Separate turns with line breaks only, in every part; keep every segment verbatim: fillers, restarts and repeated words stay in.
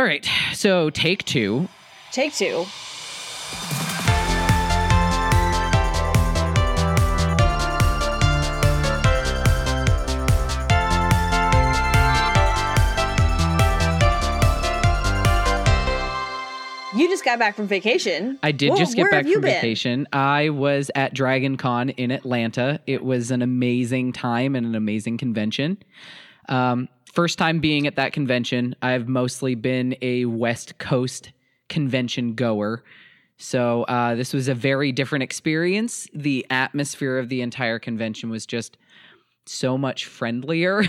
All right. So take two.
Take two. You just got back from vacation.
I did
Whoa,
just get
where
back
have you
from
been?
vacation. I was at Dragon Con in Atlanta. It was an amazing time and an amazing convention. Um, first time being at that convention. I've mostly been a West Coast convention goer. So uh, this was a very different experience. The atmosphere of the entire convention was just so much friendlier.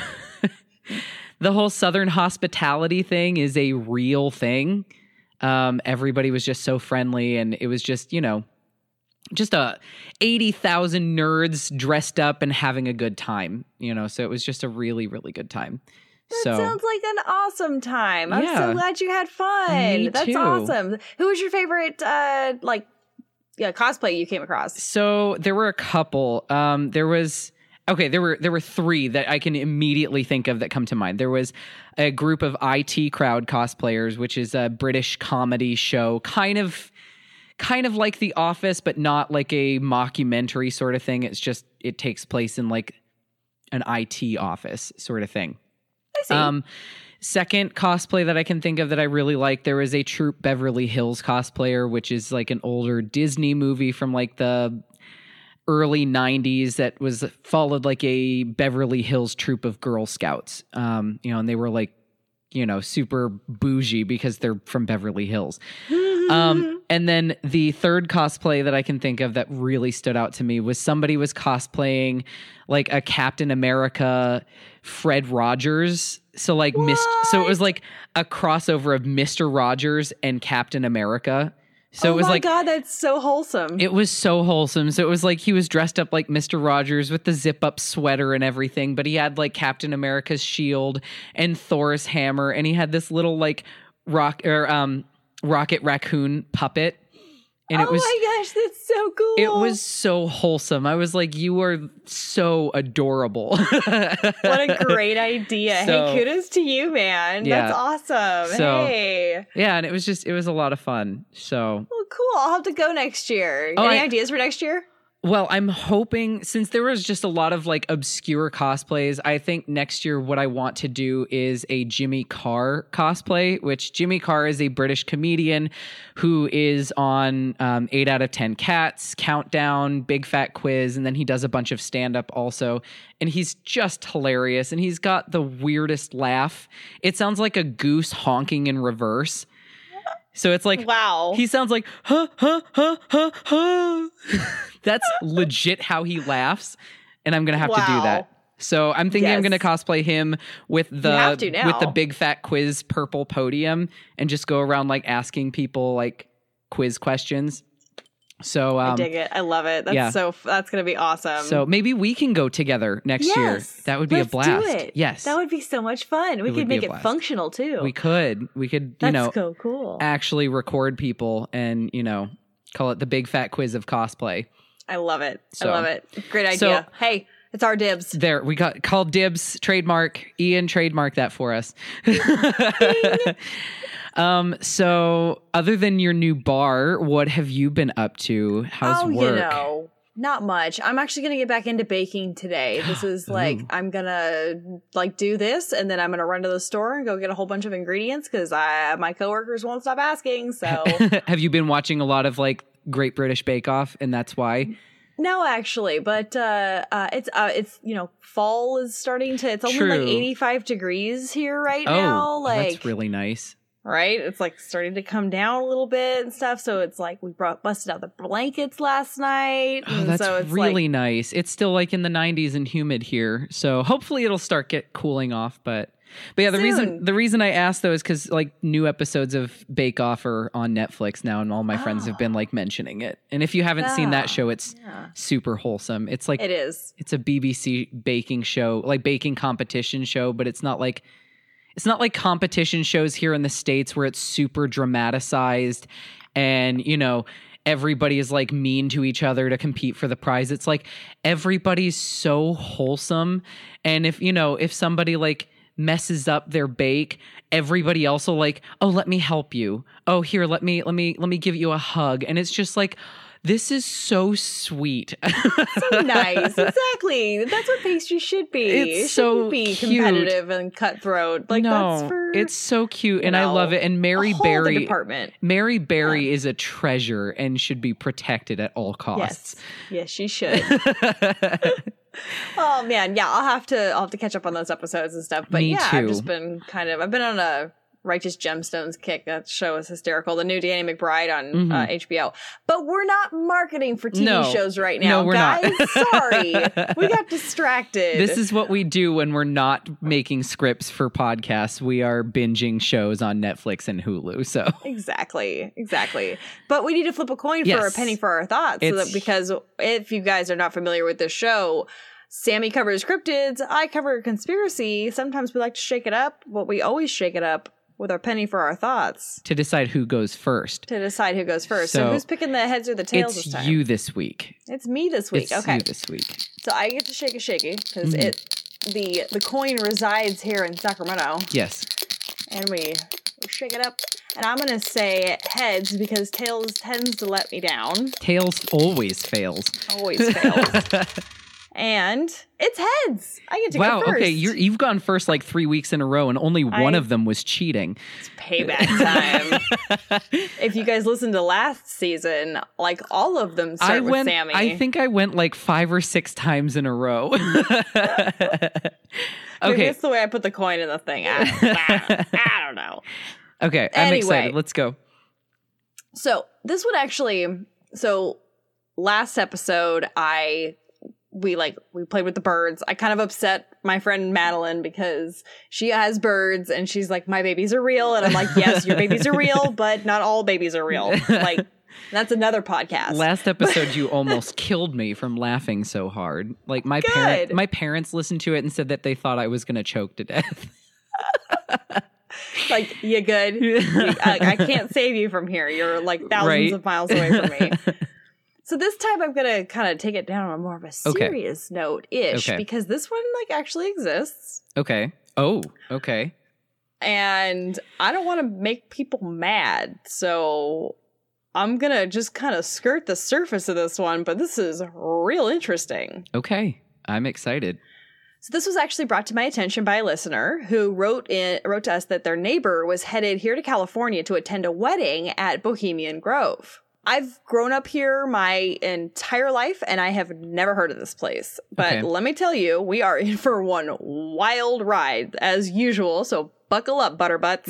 The whole Southern hospitality thing is a real thing. Um, everybody was just so friendly, and it was just, you know, just a eighty thousand nerds dressed up and having a good time, you know, so it was just a really, really good time.
That
so,
sounds like an awesome time. I'm
Yeah.
so glad you had fun.
Me
That's
too.
awesome. Who was your favorite, uh, like, yeah, cosplay you came across?
So there were a couple. Um, there was okay. There were there were three that I can immediately think of that come to mind. There was a group of I T Crowd cosplayers, which is a British comedy show, kind of kind of like The Office, but not like a mockumentary sort of thing. It's just it takes place in like an I T office sort of thing.
I see.
Um, second cosplay that I can think of that I really like, there was a Troop Beverly Hills cosplayer, which is like an older Disney movie from like the early nineties that was followed like a Beverly Hills troop of Girl Scouts. Um, you know, and they were like, you know, super bougie because they're from Beverly Hills. Um, and then the third cosplay that I can think of that really stood out to me was somebody was cosplaying like a Captain America Fred Rogers. So like mist so it was like a crossover of Mister Rogers and Captain America. So
oh
it was
my
like
God, that's so wholesome.
it was so wholesome. So it was like he was dressed up like Mister Rogers with the zip up sweater and everything, but he had like Captain America's shield and Thor's hammer, and he had this little like rock or um Rocket Raccoon puppet. And
oh
it was
my gosh, that's so cool.
it was so wholesome. I was like, you are so adorable.
What a great idea.
So-
hey, kudos to you, man.
Yeah.
That's awesome.
So-
hey.
Yeah, and it was just it was a lot of fun. So
Well, cool. I'll have to go next year.
Oh,
Any
I-
ideas for next year?
Well, I'm hoping, since there was just a lot of like obscure cosplays, I think next year what I want to do is a Jimmy Carr cosplay, which Jimmy Carr is a British comedian who is on um, eight out of ten Cats, Countdown, Big Fat Quiz, and then he does a bunch of stand-up also. And he's just hilarious, and he's got the weirdest laugh. It sounds like a goose honking in reverse. So it's like,
Wow.
he sounds like, huh, huh, huh, huh, huh. That's legit how he laughs. And I'm going to have to do
Wow.
that. So I'm thinking I'm
Yes.
going to cosplay him with the,
have to now.
with the Big Fat Quiz purple podium and just go around like asking people like quiz questions. So, um,
I dig it. I love it. That's
yeah.
so, that's going to be awesome.
so maybe we can go together next year.
Yes.
That would be
Let's
a blast.
Do it.
Yes.
That would be so much fun. We
It
could
would be
make
a
it
blast.
functional too.
we could, we could, you
That's
know,
so cool.
actually record people and, you know, call it the Big Fat Quiz of cosplay.
I love it.
So-
I love it. Great idea.
so-
hey, it's our dibs.
There, we got called dibs, trademark. Ian, trademark that for us. um, so other than your new bar, what have you been up to? How's
oh,
work?
you know, not much. I'm actually going to get back into baking today. This is like,
Ooh.
I'm going to like do this and then I'm going to run to the store and go get a whole bunch of ingredients because I my coworkers won't stop asking. So
Have you been watching a lot of like Great British Bake Off, and that's why?
no, actually, but uh, uh, it's uh, it's you know, fall is starting to. It's only
True.
like eighty-five degrees here right
Oh,
now. Like
that's really nice.
right, it's like starting to come down a little bit and stuff. So it's like we brought busted out the blankets last night.
Oh,
and
that's
so it's
really
like,
nice. It's still like in the nineties and humid here, so hopefully it'll start get cooling off. But but yeah, the reason
Soon.
the reason I asked though is because like new episodes of Bake Off are on Netflix now, and all my friends have been
Oh.
like mentioning it. And if you haven't seen that
Ah,
show, it's
yeah.
super wholesome. It's like
It is.
it's a B B C baking show, like baking competition show, but it's not like it's not like competition shows here in the States where it's super dramatized and, you know, everybody is like mean to each other to compete for the prize. It's like everybody's so wholesome. And if, you know, if somebody like messes up their bake, everybody else will like, oh, let me help you. Oh, here, let me, let me, let me give you a hug. And it's just like, this is so sweet.
So nice. Exactly. That's what pastry should be.
It's
it
so
shouldn't be
cute.
Competitive and cutthroat. Like
no,
that's for
it's so cute, and
know,
I love it. And Mary
a whole
Berry,
other department.
Mary Berry
Yeah.
is a treasure and should be protected at all costs.
Yes, yes, she should. Oh man, yeah, I'll have to I'll have to catch up on those episodes and stuff. But
Me
yeah,
too.
I've just been kind of I've been on a Righteous Gemstones kick. That show is hysterical. The new Danny McBride on
Mhm.
uh, H B O. But we're not marketing for T V
No.
shows right
No,
now,
we're not.
guys. Sorry, we got distracted.
This is what we do when we're not making scripts for podcasts. We are binging shows on Netflix and Hulu. So
Exactly, exactly. But we need to flip a coin for a
Yes.
penny for our thoughts. So
It's-
that because if you guys are not familiar with this show, Sammy covers cryptids, I cover conspiracy. Sometimes we like to shake it up, but we always shake it up with our penny for our thoughts
to decide who goes first,
to decide who goes first. So,
So,
who's picking the heads or the tails
it's
this time?
you this week.
It's me this week.
It's
Okay.
you this week.
So I get to shake a shaky because
Mhm.
it the the coin resides here in Sacramento.
Yes.
And we shake it up. And I'm going to say heads because tails tends to let me down.
Tails always fails.
Always fails. And it's heads. I get to
Wow.
go first.
Okay, you're, you've gone first like three weeks in a row, and only one
I-
of them was cheating.
It's payback time. If you guys listened to last season, like all of them start
I
with
went.
Sammy.
I think I went like five or six times in a row.
Maybe
Okay.
it's the way I put the coin in the thing. I, I, I don't know.
Okay. I'm
Anyway.
excited. Let's go.
So this would actually. So last episode, I we like we played with the birds. I kind of upset my friend Madeline because she has birds and she's like, my babies are real, and I'm like, yes, your babies are real, but not all babies are real. Like that's another podcast.
Last episode, you almost killed me from laughing so hard. Like my parent,
Good.
my parents listened to it and said that they thought I was going to choke to death.
Like, you good? You- I, I can't save you from here. You're like thousands
Right.
of miles away from me. So this time I'm going to kind of take it down on more of a
Okay.
serious note-ish
Okay.
because this one like actually exists.
Okay. Oh, okay.
And I don't want to make people mad. So I'm going to just kind of skirt the surface of this one, but this is real interesting.
Okay. I'm excited.
So this was actually brought to my attention by a listener who wrote in wrote to us that their neighbor was headed here to California to attend a wedding at Bohemian Grove. I've grown up here my entire life and I have never heard of this place. But
Okay.
let me tell you, we are in for one wild ride as usual. So buckle up, butterbutts.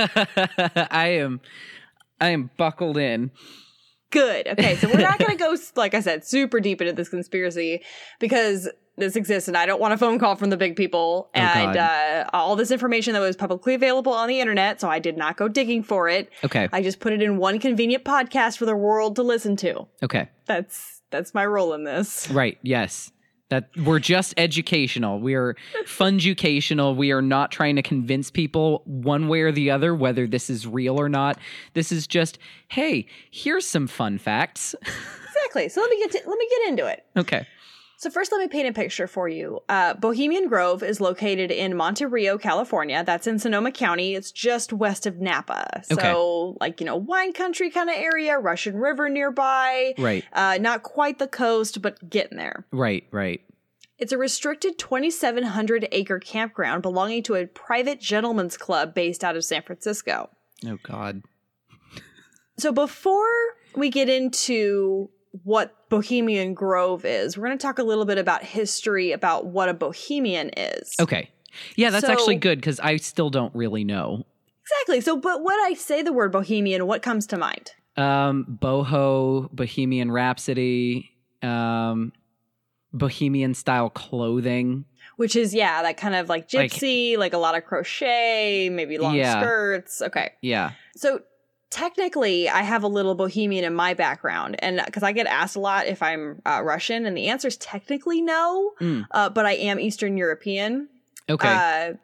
I am I am buckled in.
Good. Okay, so we're not going to go, like I said, super deep into this conspiracy because this exists and I don't want a phone call from the big people
Oh,
and
God.
uh, all this information that was publicly available on the internet, so I did not go digging for it.
Okay.
I just put it in one convenient podcast for the world to listen to.
Okay.
That's that's my role in this.
Right. Yes. That we're just educational. We are funducational. We are not trying to convince people one way or the other whether this is real or not. This is just, hey, here's some fun facts.
Exactly. So let me get to, let me get into it.
Okay.
So first, let me paint a picture for you. Uh, Bohemian Grove is located in Monte Rio, California. That's in Sonoma County. It's just west of Napa. So,
Okay.
like, you know, wine country kind of area, Russian River nearby.
Right.
Uh, not quite the coast, but getting there.
Right. Right.
It's a restricted twenty-seven hundred acre campground belonging to a private gentleman's club based out of San Francisco.
Oh, God.
So before we get into what Bohemian Grove is, we're going to talk a little bit about history about what a bohemian is.
Okay. Yeah, that's
So-
actually good because I still don't really know.
Exactly. So, but when I say the word bohemian, what comes to mind?
Um, boho, Bohemian Rhapsody, um, Bohemian style clothing.
Which is, yeah, that kind of like
Like-
gypsy, like, a lot of crochet, maybe long
Yeah.
skirts. Okay.
Yeah.
So technically, I have a little bohemian in my background, and because I get asked a lot if I'm uh, Russian, and the answer is technically no,
Mm.
uh, but I am Eastern European.
Okay.
Uh,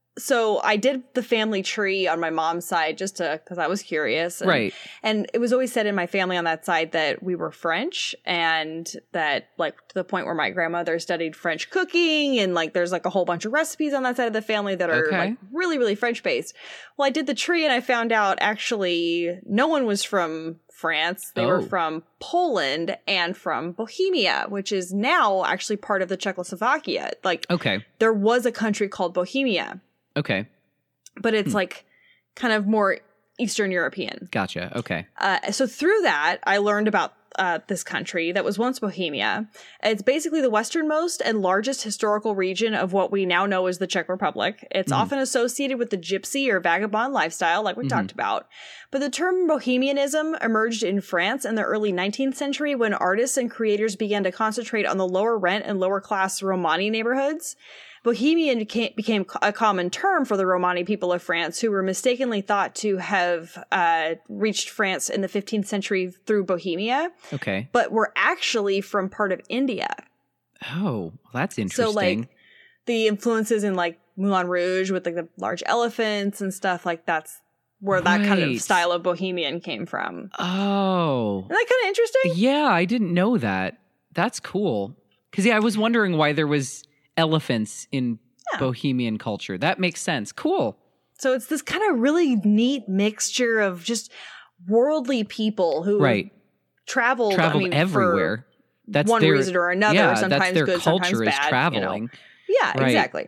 so I did the family tree on my mom's side just to, because I was curious. And,
Right.
And it was always said in my family on that side that we were French, and that, like, to the point where my grandmother studied French cooking, and, like, there's, like, a whole bunch of recipes on that side of the family that are,
Okay.
like, really, really French based. Well, I did the tree and I found out actually no one was from France. They
Oh.
were from Poland and from Bohemia, which is now actually part of the Czechoslovakia. Like,
Okay.
there was a country called Bohemia,
Okay.
but it's
Hmm.
like kind of more Eastern European.
Gotcha. Okay.
Uh, so through that, I learned about uh, this country that was once Bohemia. It's basically the westernmost and largest historical region of what we now know as the Czech Republic. It's
Mhm.
often associated with the gypsy or vagabond lifestyle, like we
Mhm.
talked about. But the term Bohemianism emerged in France in the early nineteenth century when artists and creators began to concentrate on the lower rent and lower class Romani neighborhoods. Bohemian ca- became a common term for the Romani people of France, who were mistakenly thought to have uh, reached France in the fifteenth century through Bohemia,
Okay.
but were actually from part of India.
Oh, well, that's interesting.
So, like, the influences in, like, Moulin Rouge with, like, the large elephants and stuff, like, that's where that kind
Right.
of style of Bohemian came from.
Oh.
Isn't that kind of interesting?
Yeah, I didn't know that. That's cool. Because, yeah, I was wondering why there was elephants in
Yeah.
Bohemian culture. That makes sense. Cool.
So it's this kind of really neat mixture of just worldly people who
Right.
traveled,
Traveled
I mean,
everywhere.
for
That's
one
their,
reason or another.
yeah,
sometimes
that's their
good,
culture
sometimes
is
bad.
traveling.
You know? Yeah,
Right.
exactly.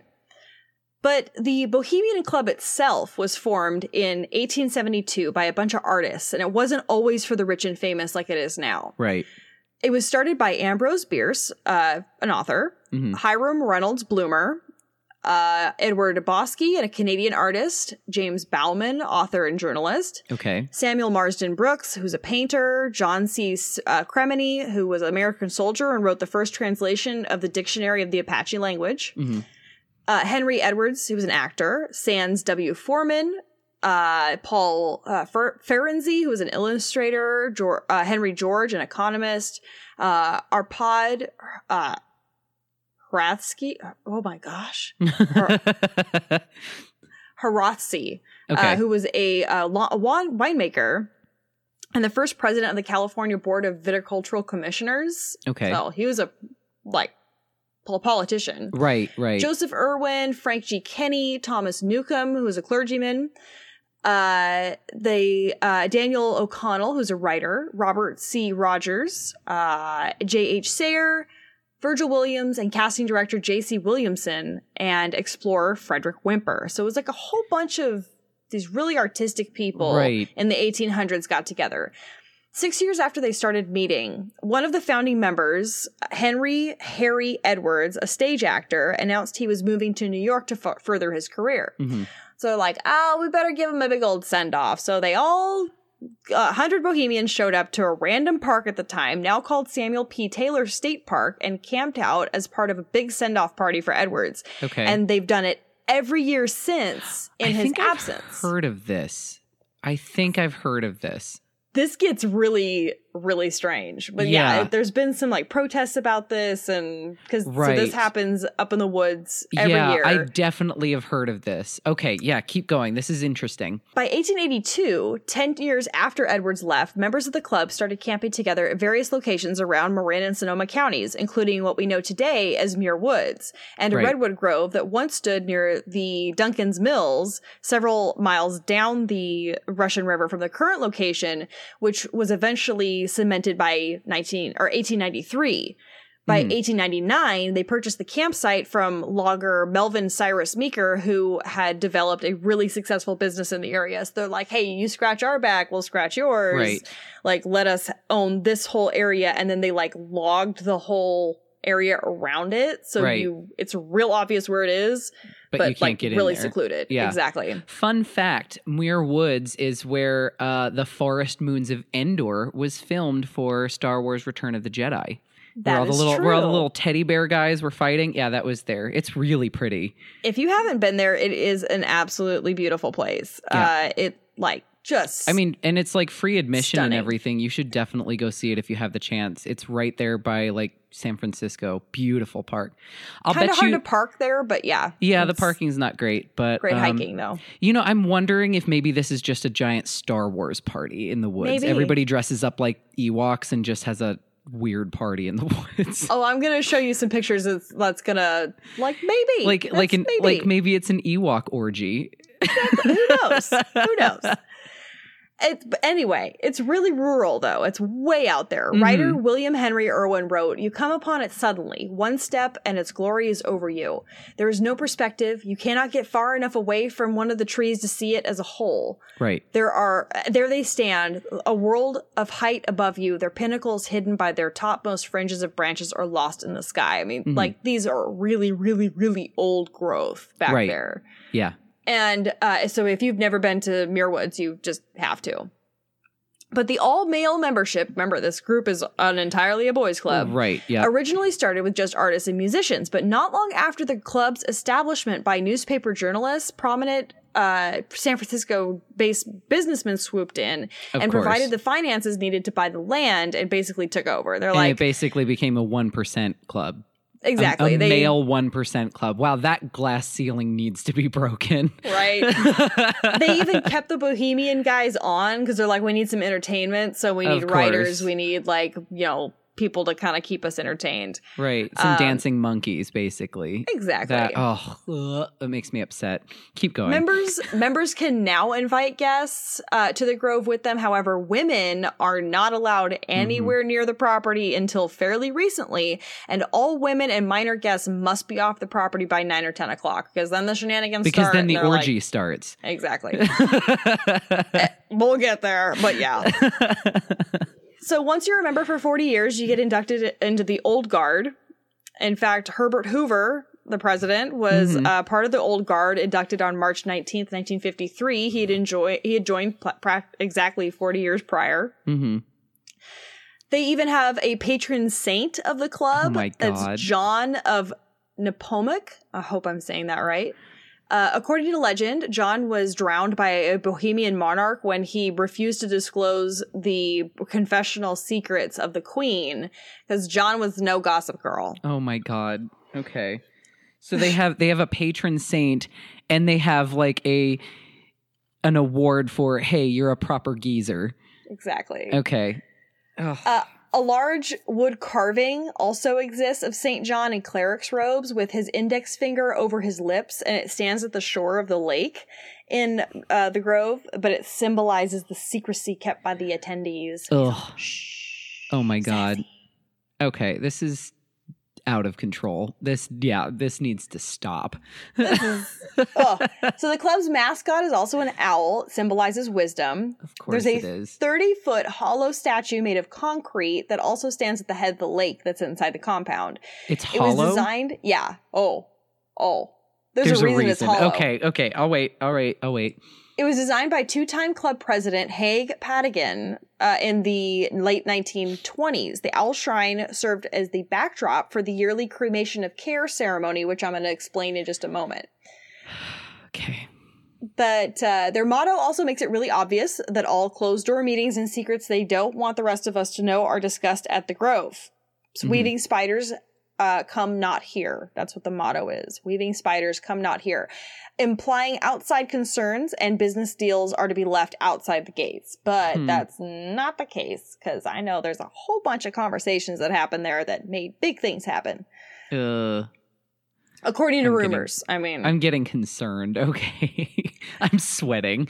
But the Bohemian Club itself was formed in eighteen seventy-two by a bunch of artists, and it wasn't always for the rich and famous like it is now.
Right.
It was started by Ambrose Bierce, uh, an author,
Mhm.
Hiram Reynolds Bloomer, uh, Edward Bosky, and a Canadian artist, James Bauman, author and journalist,
Okay.
Samuel Marsden Brooks, who's a painter, John C. Uh, Cremeny, who was an American soldier and wrote the first translation of the Dictionary of the Apache Language,
hmm
uh, Henry Edwards, who was an actor, Sands W. Foreman, uh, Paul uh, Fer- Ferenczi, who was an illustrator, George, uh, Henry George, an economist, uh, Arpad uh, Hratsky, oh my gosh, Hratsky,
Okay.
uh, who was a, uh, lo- a wine- winemaker and the first president of the California Board of Viticultural Commissioners.
Okay.
So he was a, like, pol- politician.
Right, right.
Joseph Irwin, Frank G. Kenny, Thomas Newcomb, who was a clergyman, uh, they, uh, Daniel O'Connell, who's a writer, Robert C. Rogers, uh, J H. Sayer, Virgil Williams, and casting director J C. Williamson, and explorer Frederick Whymper. So it was like a whole bunch of these really artistic people
Right.
in the eighteen hundreds got together. Six years after they started meeting, one of the founding members, Henry Harry Edwards, a stage actor, announced he was moving to New York to f- further his career.
hmm
So they're like, oh, we better give him a big old send-off. So they all, uh, one hundred Bohemians showed up to a random park at the time, now called Samuel P. Taylor State Park, and camped out as part of a big send-off party for Edwards.
Okay.
And they've done it every year since in
I
his
think I've
absence.
heard of this. I think I've heard of this.
This gets really, really strange. But yeah,
Yeah.
there's been some like protests about this, and because
Right.
so this happens up in the woods every
yeah,
year.
I definitely have heard of this. Okay, yeah, keep going. This is interesting.
By eighteen eighty-two, ten years after Edwards left, members of the club started camping together at various locations around Marin and Sonoma counties, including what we know today as Muir Woods, and a
Right.
redwood grove that once stood near the Duncan's Mills, several miles down the Russian River from the current location, which was eventually cemented by nineteen or eighteen ninety-three. By
Mhm.
eighteen ninety-nine, they purchased the campsite from logger Melvin Cyrus Meeker, who had developed a really successful business in the area. So they're like, hey, you scratch our back, we'll scratch yours.
Right.
Like, let us own this whole area. And then they like logged the whole area around it. So
Right.
you, it's real obvious where it is,
But,
but,
you can't
like
get
really
in there.
secluded.
Yeah.
Exactly.
Fun fact, Muir Woods is where uh, the Forest Moons of Endor was filmed for Star Wars Return of the Jedi.
That
where all the
is
little where all the
true.
little teddy bear guys were fighting. Yeah, that was there. It's really pretty.
If you haven't been there, it is an absolutely beautiful place.
Yeah.
Uh, it like just.
I mean, and it's like free admission
stunning.
and everything. You should definitely go see it if you have the chance. It's right there by like San Francisco. Beautiful park. I'll
kind
bet
of hard
you.
to park there, but yeah.
Yeah, the
it's
parking's not great, but
Great
um,
hiking though.
You know, I'm wondering if maybe this is just a giant Star Wars party in the woods.
Maybe.
Everybody dresses up like Ewoks and just has a weird party in the woods.
Oh, I'm gonna show you some pictures that's, that's gonna like maybe
like
that's
like an
maybe.
like maybe it's an Ewok orgy.
Who knows? Who knows? It, but anyway, it's really rural, though. It's way out there.
Mm-hmm.
Writer William Henry Irwin wrote, "You come upon it suddenly. One step and its glory is over you. There is no perspective. You cannot get far enough away from one of the trees to see it as a whole.
Right.
There are, there they stand, a world of height above you, their pinnacles hidden by their topmost fringes of branches or lost in the sky." I mean,
Mhm.
like, these are really, really, really old growth back
Right.
there.
Yeah.
And uh, so if you've never been to Muir Woods, you just have to. But the all-male membership, remember, this group is an entirely a boys' club.
Right. Yeah.
Originally started with just artists and musicians, but not long after the club's establishment by newspaper journalists, prominent uh, San Francisco-based businessmen swooped in
Of
and
course.
provided the finances needed to buy the land and basically took over. They're
And
like,
it basically became a one percent club.
exactly.
A, a
they,
male one percent club. Wow, that glass ceiling needs to be broken.
Right. They even kept the bohemian guys on because they're like, we need some entertainment. So we
Of
need writers.
course.
We need, like, you know, people to kind of keep us entertained.
Right. Some
Um,
dancing monkeys, basically.
Exactly.
That, oh, ugh, that makes me upset. Keep going.
Members members can now invite guests uh, to the Grove with them. However, women are not allowed anywhere
Mm-hmm.
near the property until fairly recently, and all women and minor guests must be off the property by nine or ten o'clock because then the shenanigans
because
start.
then the
and they're like-
orgy starts.
exactly. We'll get there, but yeah. So once you're a member for forty years, you get inducted into the Old Guard. In fact, Herbert Hoover, the president, was
Mhm.
uh, part of the Old Guard, inducted on March nineteenth, nineteen fifty-three. He had enjoy he had joined pl- pra- exactly forty years prior.
Mm-hmm.
They even have a patron saint of the club.
Oh my God.
That's John of Nepomuk. I hope I'm saying that right. Uh, according to legend, John was drowned by a Bohemian monarch when he refused to disclose the confessional secrets of the queen, because John was no gossip girl.
Oh my God. Okay. So they have they have a patron saint, and they have like a an award for, hey, you're a proper geezer.
Exactly.
Okay. Ugh.
Uh, a large wood carving also exists of Saint John in cleric's robes with his index finger over his lips, and it stands at the shore of the lake in uh, the Grove, but it symbolizes the secrecy kept by the attendees.
Ugh.
Shh.
Oh my God.
Sassy.
Okay, this is out of control. This, yeah, this needs to stop.
Ugh. So the club's mascot is also an owl. It symbolizes wisdom.
Of course
There's
it
a
is.
thirty-foot hollow statue made of concrete that also stands at the head of the lake that's inside the compound.
It's
It was
hollow.
designed, yeah. Oh, oh. There's,
There's
a, reason it's hollow.
Okay, okay. I'll wait. I'll wait. I'll wait.
It was designed by two-time club president Haig Padigan uh, in the late nineteen twenties. The owl shrine served as the backdrop for the yearly cremation of care ceremony, which I'm going to explain in just a moment.
Okay.
But uh, their motto also makes it really obvious that all closed-door meetings and secrets they don't want the rest of us to know are discussed at the Grove. So
Mhm.
weaving spiders uh, come not here. That's what the motto is. Weaving spiders come not here. Implying outside concerns and business deals are to be left outside the gates. But
Hmm.
that's not the case, because I know there's a whole bunch of conversations that happened there that made big things happen.
Uh,
According to
I'm getting-
rumors. I mean...
I'm getting concerned. Okay. I'm sweating.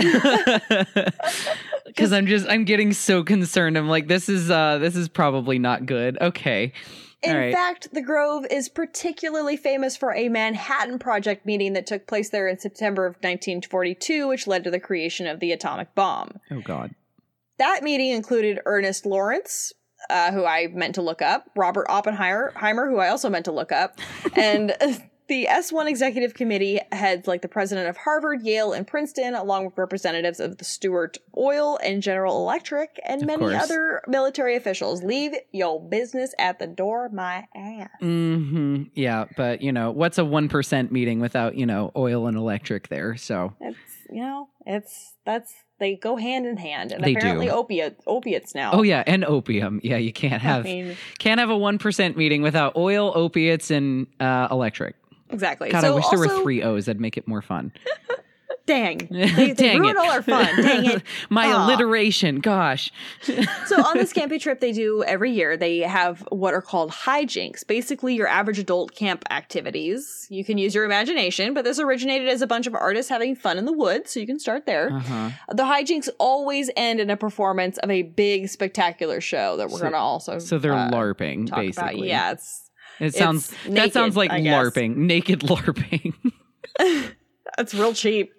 Cuz I'm just I'm getting so concerned. I'm like, this is uh this is probably not good. Okay.
In
All right.
fact, the Grove is particularly famous for a Manhattan Project meeting that took place there in September of nineteen forty-two, which led to the creation of the atomic bomb.
Oh God.
That meeting included Ernest Lawrence, uh, who I meant to look up, Robert Oppenheimer, Heimer, who I also meant to look up, and the S one Executive Committee heads like the president of Harvard, Yale, and Princeton, along with representatives of the Stewart Oil and General Electric, and
Of
many
course.
other military officials. Leave your business at the door, my ass.
Mm-hmm. Yeah, but you know, what's a one percent meeting without, you know, oil and electric there? So
It's you know, it's that's they go hand in hand, and
They
apparently
do.
opiate opiates now.
Oh yeah, and opium. Yeah, you can't have
I mean,
can't have a one percent meeting without oil, opiates, and uh, electric.
exactly.
God,
so
I wish there
also,
were three O's. That'd make it more fun.
Dang, they, they
Dang
ruin
it.
all our fun. Dang it.
My
Aw.
alliteration. Gosh.
So on this camping trip they do every year, they have what are called hijinks, basically your average adult camp activities. You can use your imagination, but this originated as a bunch of artists having fun in the woods, so you can start there.
Uh-huh.
The hijinks always end in a performance of a big, spectacular show that we're
So-
going to also
So they're
uh,
LARPing,
talk
basically.
about. Yeah, it's
It sounds
it's
that sounds
naked,
like
I guess.
LARPing. Naked LARPing.
it's real cheap.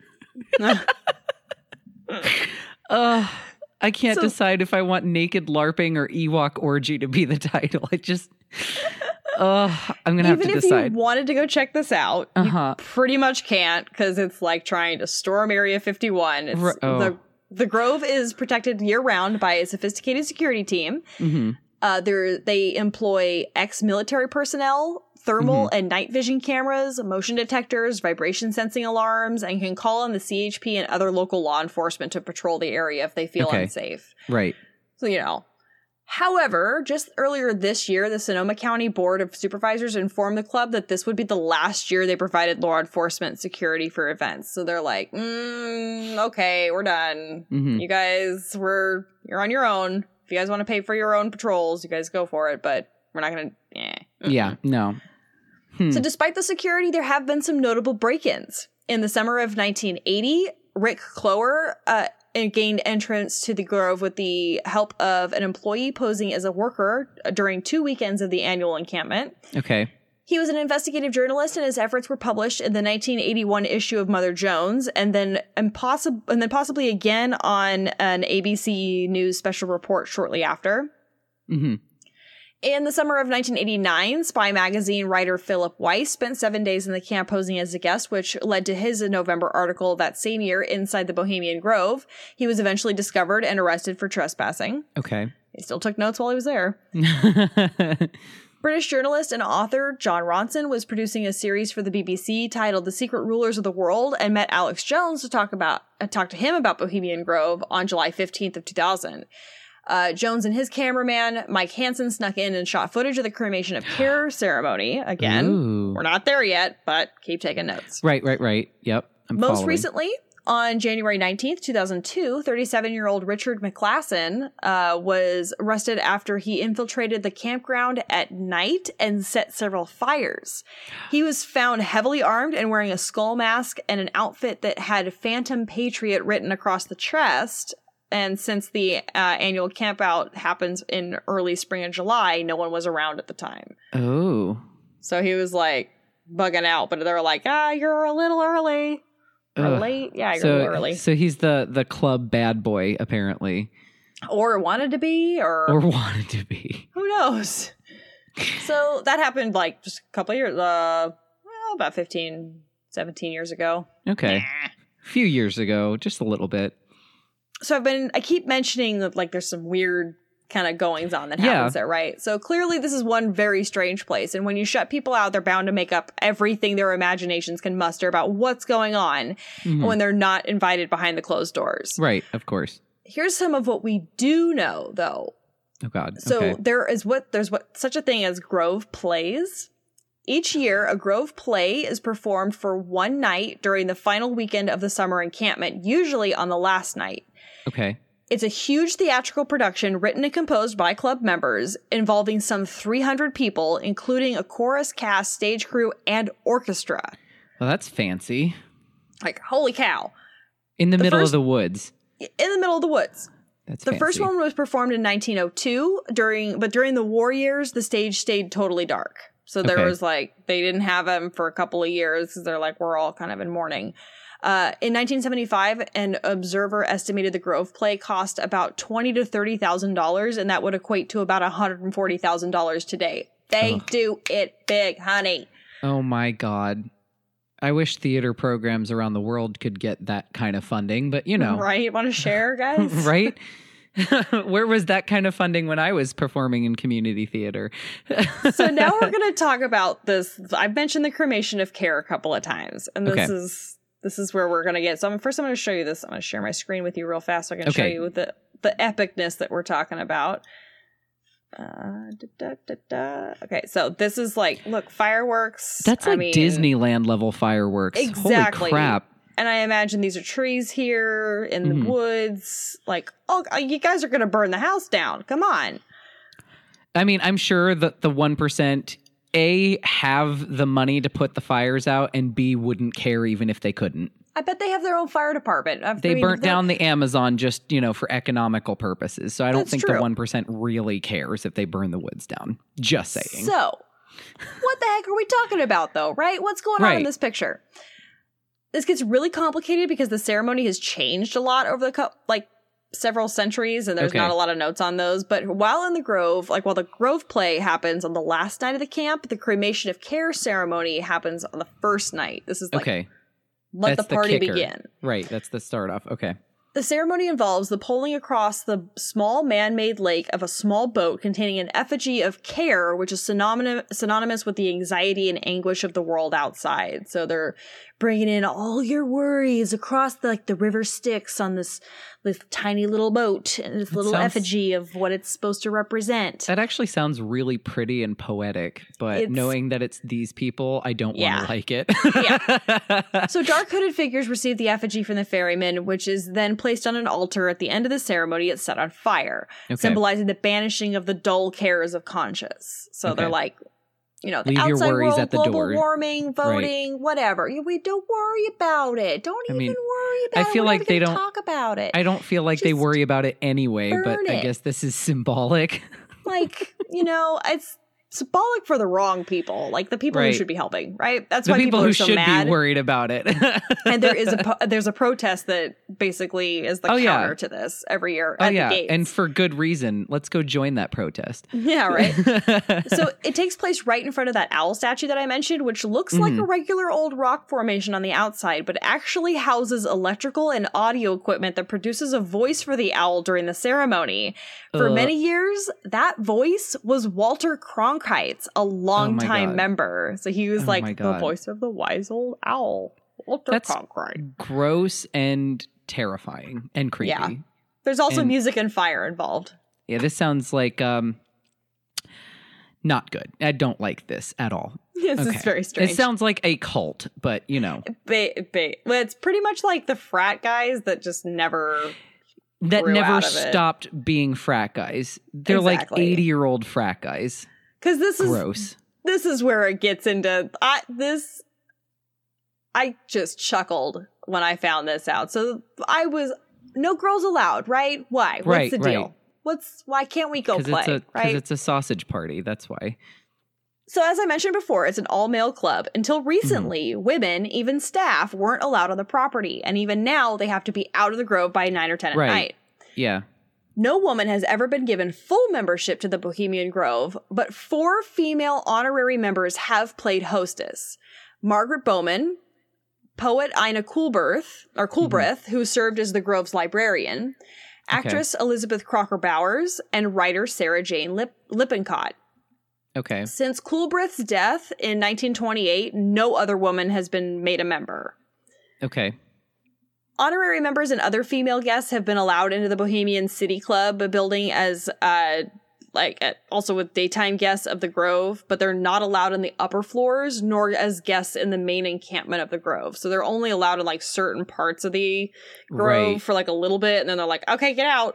Uh, I can't
So-
decide if I want naked LARPing or Ewok orgy to be the title. I just, uh, I'm gonna have
Even
to
if
decide.
you wanted to go check this out,
Uh-huh.
you pretty much can't because it's like trying to storm Area fifty-one. It's,
R- oh.
the, the Grove is protected year round by a sophisticated security team.
hmm
Uh, they're, they employ ex-military personnel, thermal
Mm-hmm.
and night vision cameras, motion detectors, vibration sensing alarms, and can call on the C H P and other local law enforcement to patrol the area if they feel
Okay.
unsafe.
Right.
So, you know. However, just earlier this year, the Sonoma County Board of Supervisors informed the club that this would be the last year they provided law enforcement security for events. So they're like, mm, okay, we're done.
hmm
You guys, we're, you're on your own. If you guys want to pay for your own patrols, you guys go for it, but we're not going to, eh.
Yeah. No. Hmm.
So despite the security, there have been some notable break-ins. In the summer of nineteen eighty, Rick Clower uh, gained entrance to the Grove with the help of an employee posing as a worker during two weekends of the annual encampment.
Okay.
He was an investigative journalist, and his efforts were published in the nineteen eighty-one issue of Mother Jones, and then impossible, and then possibly again on an A B C News special report shortly after.
hmm
In the summer of nineteen eighty-nine, Spy magazine writer Philip Weiss spent seven days in the camp posing as a guest, which led to his November article that same year, Inside the Bohemian Grove. He was eventually discovered and arrested for trespassing.
Okay.
He still took notes while he was there. British journalist and author John Ronson was producing a series for the B B C titled The Secret Rulers of the World and met Alex Jones to talk about uh, talk to him about Bohemian Grove on July fifteenth of two thousand. Uh, Jones and his cameraman, Mike Hansen, snuck in and shot footage of the cremation of care ceremony. Again,
Ooh.
we're not there yet, but keep taking notes.
Right. Right. Right. Yep. I'm
Most
following.
recently, on January nineteenth, two thousand two, thirty-seven-year-old Richard McClasson uh, was arrested after he infiltrated the campground at night and set several fires. He was found heavily armed and wearing a skull mask and an outfit that had Phantom Patriot written across the chest. And since the uh, annual campout happens in early spring and July, no one was around at the time.
Oh.
So he was like bugging out, but they were like, ah, you're a little early. Or
Ugh.
late. Yeah, you're
So,
a little early.
so he's the the club bad boy, apparently,
Or wanted to be, or,
or wanted to be.
who knows? So that happened like just a couple of years, uh, well, about fifteen, seventeen years ago.
Okay. A few years ago, just a little bit.
So I've been, I keep mentioning that like there's some weird kind of goings on that
Yeah.
happens there, right? So clearly this is one very strange place. And when you shut people out, they're bound to make up everything their imaginations can muster about what's going on
Mhm.
when they're not invited behind the closed doors.
Right. Of course.
Here's some of what we do know, though.
Oh God.
So
okay.
there is what there's what such a thing as Grove plays. Each year, a Grove play is performed for one night during the final weekend of the summer encampment, usually on the last night.
Okay.
It's a huge theatrical production written and composed by club members involving some three hundred people, including a chorus, cast, stage crew, and orchestra.
Well, that's fancy.
Like, holy cow.
In the,
The
middle
first-
of the woods.
In the middle of the woods.
That's
The
fancy.
first one was performed in nineteen oh two during, but during the war years, the stage stayed totally dark. So there
Okay.
was like, they didn't have them for a couple of years because they're like, we're all kind of in mourning. Uh, in nineteen seventy-five, an observer estimated the Grove play cost about twenty to thirty thousand dollars, and that would equate to about one hundred and forty thousand dollars today. They
Ugh.
do it big, honey.
Oh my God. I wish theater programs around the world could get that kind of funding, but you know.
Right? Want to share, guys?
Right? Where was that kind of funding when I was performing in community theater?
So now we're going to talk about this. I've mentioned the cremation of care a couple of times, and this
Okay.
is this is where we're going to get. So I'm, first I'm going to show you this. I'm going to share my screen with you real fast so I can
Okay.
show you the, the epicness that we're talking about. Uh, da, da, da, da. Okay, so this is like, look, fireworks.
That's
I
like
mean,
Disneyland level fireworks.
Exactly.
Holy crap.
And I imagine these are trees here in the
Mhm.
woods. Like, oh, you guys are going to burn the house down. Come on.
I mean, I'm sure that the one percent, A, have the money to put the fires out, and B, wouldn't care even if they couldn't.
I bet they have their own fire department. I
They
mean,
burnt
the-
down the Amazon just, you know, for economical purposes. So I don't
That's
think
true.
the one percent really cares if they burn the woods down. Just saying.
So, what the heck are we talking about, though, right? What's going on in
Right.
this picture? This gets really complicated because the ceremony has changed a lot over the, co- like, several centuries, and there's
Okay.
not a lot of notes on those. But while in the Grove, like, while the Grove play happens on the last night of the camp, the cremation of care ceremony happens on the first night. This is like,
Okay.
let
That's
the party
kicker.
begin.
Right. That's the start off. Okay.
The ceremony involves the poling across the small man-made lake of a small boat containing an effigy of Care, which is synonymous synonymous with the anxiety and anguish of the world outside. So they're bringing in all your worries across the, like the river Styx on this this tiny little boat and this little
sounds-
effigy of what it's supposed to represent.
That actually sounds really pretty and poetic, but
It's-
knowing that it's these people, I don't
Yeah.
want to like it.
Yeah. So dark hooded figures receive the effigy from the ferryman, which is then placed on an altar. At the end of the ceremony, it's set on fire,
Okay.
symbolizing the banishing of the dull cares of conscience. So
Okay.
they're like, you know, the
Leave your
outside
worries
world,
at the
global
door.
warming, voting, whatever. You- We don't worry about it. Don't
I
even
mean,
worry
I
about it.
feel
We're
like
not
they
gonna
don't-
talk about it.
I don't feel like they
Just
worry about it anyway, but
burn
I
it.
guess this is symbolic.
Like, you know, it's symbolic for the wrong people, like the people
Right.
who should be helping, right? That's
The
why
people,
people,
who
are so
should
mad.
be worried about it.
And there is a po- there's a protest that basically is the
Oh, yeah.
counter to this every year
Oh
at
yeah,
the gates.
and for good reason. Let's go join that protest.
Yeah, right. So it takes place right in front of that owl statue that I mentioned, which looks like
Mm-hmm.
a regular old rock formation on the outside, but actually houses electrical and audio equipment that produces a voice for the owl during the ceremony. For
Uh.
many years, that voice was Walter Cronkite, a longtime
God.
member. So he was
Oh
like
my
the
God.
voice of the wise old owl, Walter
That's-
Cronkite.
Gross and terrifying and creepy.
Yeah. There's also
And-
music and fire involved.
Yeah, this sounds like um not good. I don't like this at all.
This
Okay.
is very strange.
It sounds like a cult, but you know,
Ba- ba- well, it's pretty much like the frat guys that just never.
that
grew
never
out of it.
stopped being frat guys. They're
Exactly.
like eighty-year-old frat guys.
Because this is
Gross.
this is where it gets into I this. I just chuckled when I found this out. So I was no girls allowed, right? Why? What's
Right,
the deal?
right.
What's why can't we go
Because
play?
it's a because
right.
it's a sausage party. That's why.
So as I mentioned before, it's an all-male club. Until recently,
Mm-hmm.
women, even staff, weren't allowed on the property, and even now they have to be out of the Grove by nine or ten
Right.
at night.
Yeah.
No woman has ever been given full membership to the Bohemian Grove, but four female honorary members have played hostess. Margaret Bowman, poet Ina Coolbrith, or Coolbrith, who served as the Grove's librarian, actress Elizabeth Crocker Bowers, and writer Sarah Jane Lip- Lippincott.
Okay.
Since Coolbrith's death in nineteen twenty-eight, no other woman has been made a member.
Okay.
Honorary members and other female guests have been allowed into the Bohemian City Club building as, uh, like, uh, also with daytime guests of the Grove, but they're not allowed in the upper floors, nor as guests in the main encampment of the Grove. So they're only allowed in, like, certain parts of the Grove
Right.
for, like, a little bit, and then they're like, okay, get out.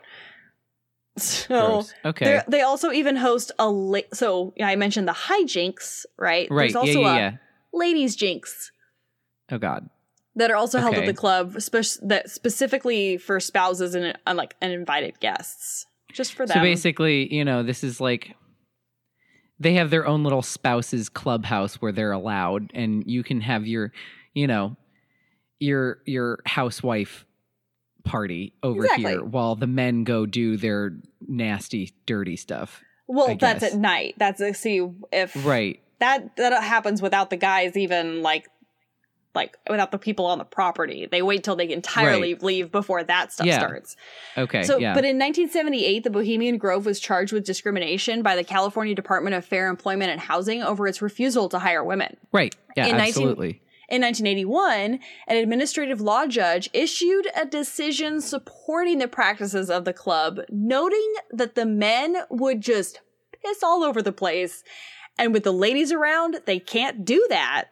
So
Gross. Okay.
they're- they also even host a, la- so yeah, I mentioned the hijinks, right?
Right.
There's
Yeah.
also
Yeah.
a
Yeah.
ladies' jinks
Oh God.
that are also held at
Okay.
the club, spe- that specifically for spouses and uh, like uninvited guests, just for them.
So basically, you know, this is like they have their own little spouses clubhouse where they're allowed, and you can have your, you know, your your housewife party over
Exactly.
here while the men go do their nasty, dirty stuff.
well,
I
that's
guess.
at night. That's a, see if
Right.
that that happens without the guys even like like without the people on the property. They wait till they entirely leave before that stuff
Yeah.
starts.
Okay.
So,
yeah.
but in nineteen seventy-eight, the Bohemian Grove was charged with discrimination by the California Department of Fair Employment and Housing over its refusal to hire women.
right. Yeah.
in nineteen
absolutely.
In nineteen eighty-one, an administrative law judge issued a decision supporting the practices of the club, noting that the men would just piss all over the place. And with the ladies around, they can't do that.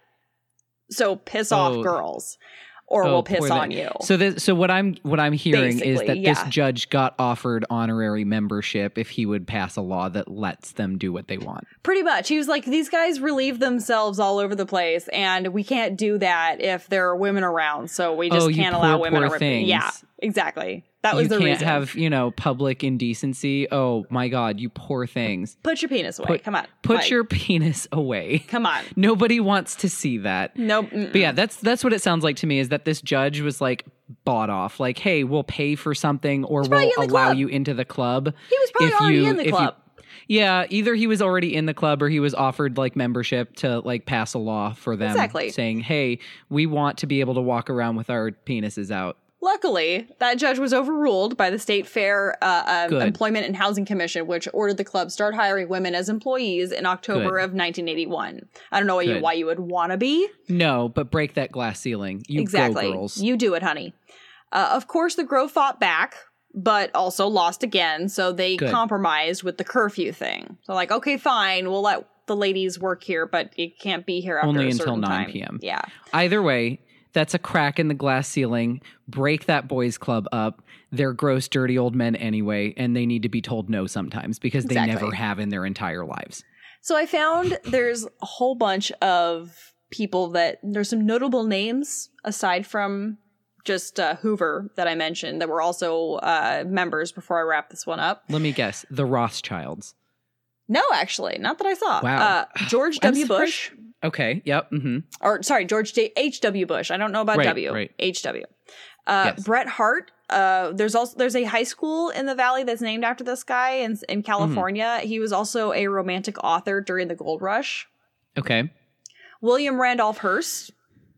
So piss
Oh.
off girls. Or
Oh,
we'll piss
poor
on
thing.
you.
So this, so what I'm what I'm hearing is
Basically,
that
yeah.
this judge got offered honorary membership if he would pass a law that lets them do what they want.
Pretty much. He was like, these guys relieve themselves all over the place, and we can't do that if there are women around, so we just
Oh, you
can't
poor,
allow women
poor
around.
things.
Yeah, exactly. That was
you
the
can't
reason.
have, you know, public indecency. Oh my God, you poor things.
Put your penis away.
Put-
Come on.
Put
Like,
your penis away.
Come on.
Nobody wants to see that.
Nope.
But yeah, that's that's what it sounds like to me, is that this judge was like bought off. Like, hey, we'll pay for something, or
probably
we'll
in the
allow
club.
you into the club.
He was probably
if
already
you-
in the
if you-
club.
Yeah, either he was already in the club or he was offered like membership to like pass a law for them,
Exactly.
saying, hey, we want to be able to walk around with our penises out.
Luckily, that judge was overruled by the State Fair uh, um,
Good.
Employment and Housing Commission, which ordered the club start hiring women as employees in October
Good.
of nineteen eighty-one. I don't know why you,
Good.
why you would want to be.
No, but break that glass ceiling. You
Exactly.
go, girls.
You do it, honey. Uh, of course, the Grove fought back, but also lost again. So they
Good.
compromised with the curfew thing. So like, okay, fine, we'll let the ladies work here, but you can't be here after
Only
a
until
certain
nine
time.
p.m.
Yeah.
Either way, that's a crack in the glass ceiling. Break that boys' club up. They're gross, dirty old men anyway, and they need to be told no sometimes because they
Exactly.
never have in their entire lives.
So I found there's a whole bunch of people that there's some notable names aside from just uh, Hoover that I mentioned that were also uh, members before I wrap this one up.
Let me guess. The Rothschilds.
No, actually, not that I saw.
Wow.
Uh, George
I'm
W.
surprised-
Bush.
Okay. Yep. Mm-hmm.
Or sorry, George H W. Bush. I don't know about
Right,
W.
right.
H W. Uh,
Yes.
Bret Hart. Uh, there's also there's a high school in the Valley that's named after this guy in in California.
Mm-hmm.
He was also a romantic author during the Gold Rush.
Okay.
William Randolph Hearst.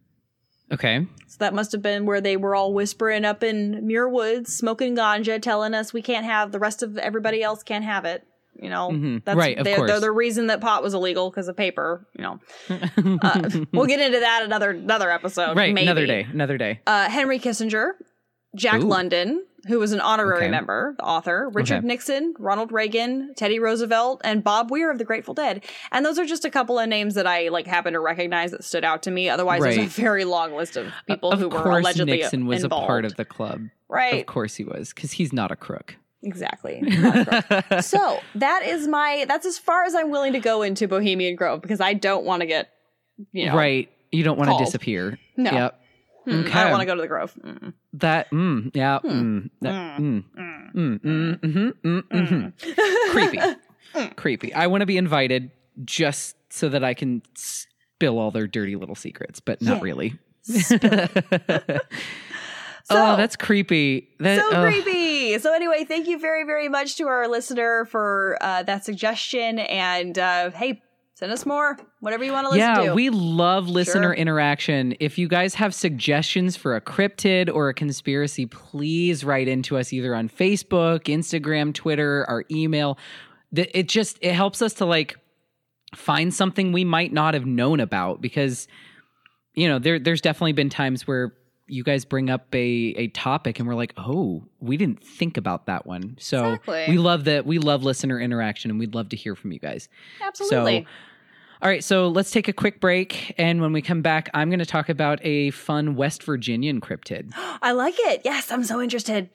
Okay.
So that must have been where they were all whispering up in Muir Woods, smoking ganja, telling us we can't have the rest of everybody else can't have it. You know,
Mhm.
that's
Right, of
they're,
course.
they're the reason that pot was illegal because of paper. You know, uh, we'll get into that another another episode.
Right.
maybe.
Another day. Another day.
Uh, Henry Kissinger, Jack
Ooh.
London, who was an honorary
Okay.
member, the author, Richard
Okay.
Nixon, Ronald Reagan, Teddy Roosevelt, and Bob Weir of the Grateful Dead. And those are just a couple of names that I like happen to recognize that stood out to me. Otherwise, there's a
Right.
very long list of people
of
who were
course,
allegedly
Nixon was
involved.
a part of the club.
Right.
Of course he was, because he's not a crook.
Exactly. So that is my, that's as far as I'm willing to go into Bohemian Grove because I don't want to get, you know.
Right. You don't want to
called.
disappear.
No.
Yep.
Mm,
Okay.
I don't want to go to the Grove. Mm.
That, mm, yeah, mm, that, mm, mm, mm, mm, mm, mm. Creepy. Creepy. I want to be invited just so that I can spill all their dirty little secrets, but not
Yeah.
really.
So-
oh, that's creepy. That,
So
uh,
creepy. So anyway, thank you very, very much to our listener for uh, that suggestion. And uh, hey, send us more, whatever you want to listen
yeah,
to.
we love listener
Sure.
interaction. If you guys have suggestions for a cryptid or a conspiracy, please write into us either on Facebook, Instagram, Twitter, our email. Th- It just, it helps us to like find something we might not have known about because, you know, there there's definitely been times where you guys bring up a, a topic and we're like, oh, we didn't think about that one. So
Exactly.
we love that. We love listener interaction and we'd love to hear from you guys.
Absolutely.
So, all right, so let's take a quick break. And when we come back, I'm going to talk about a fun West Virginian cryptid.
I like it. Yes, I'm so interested.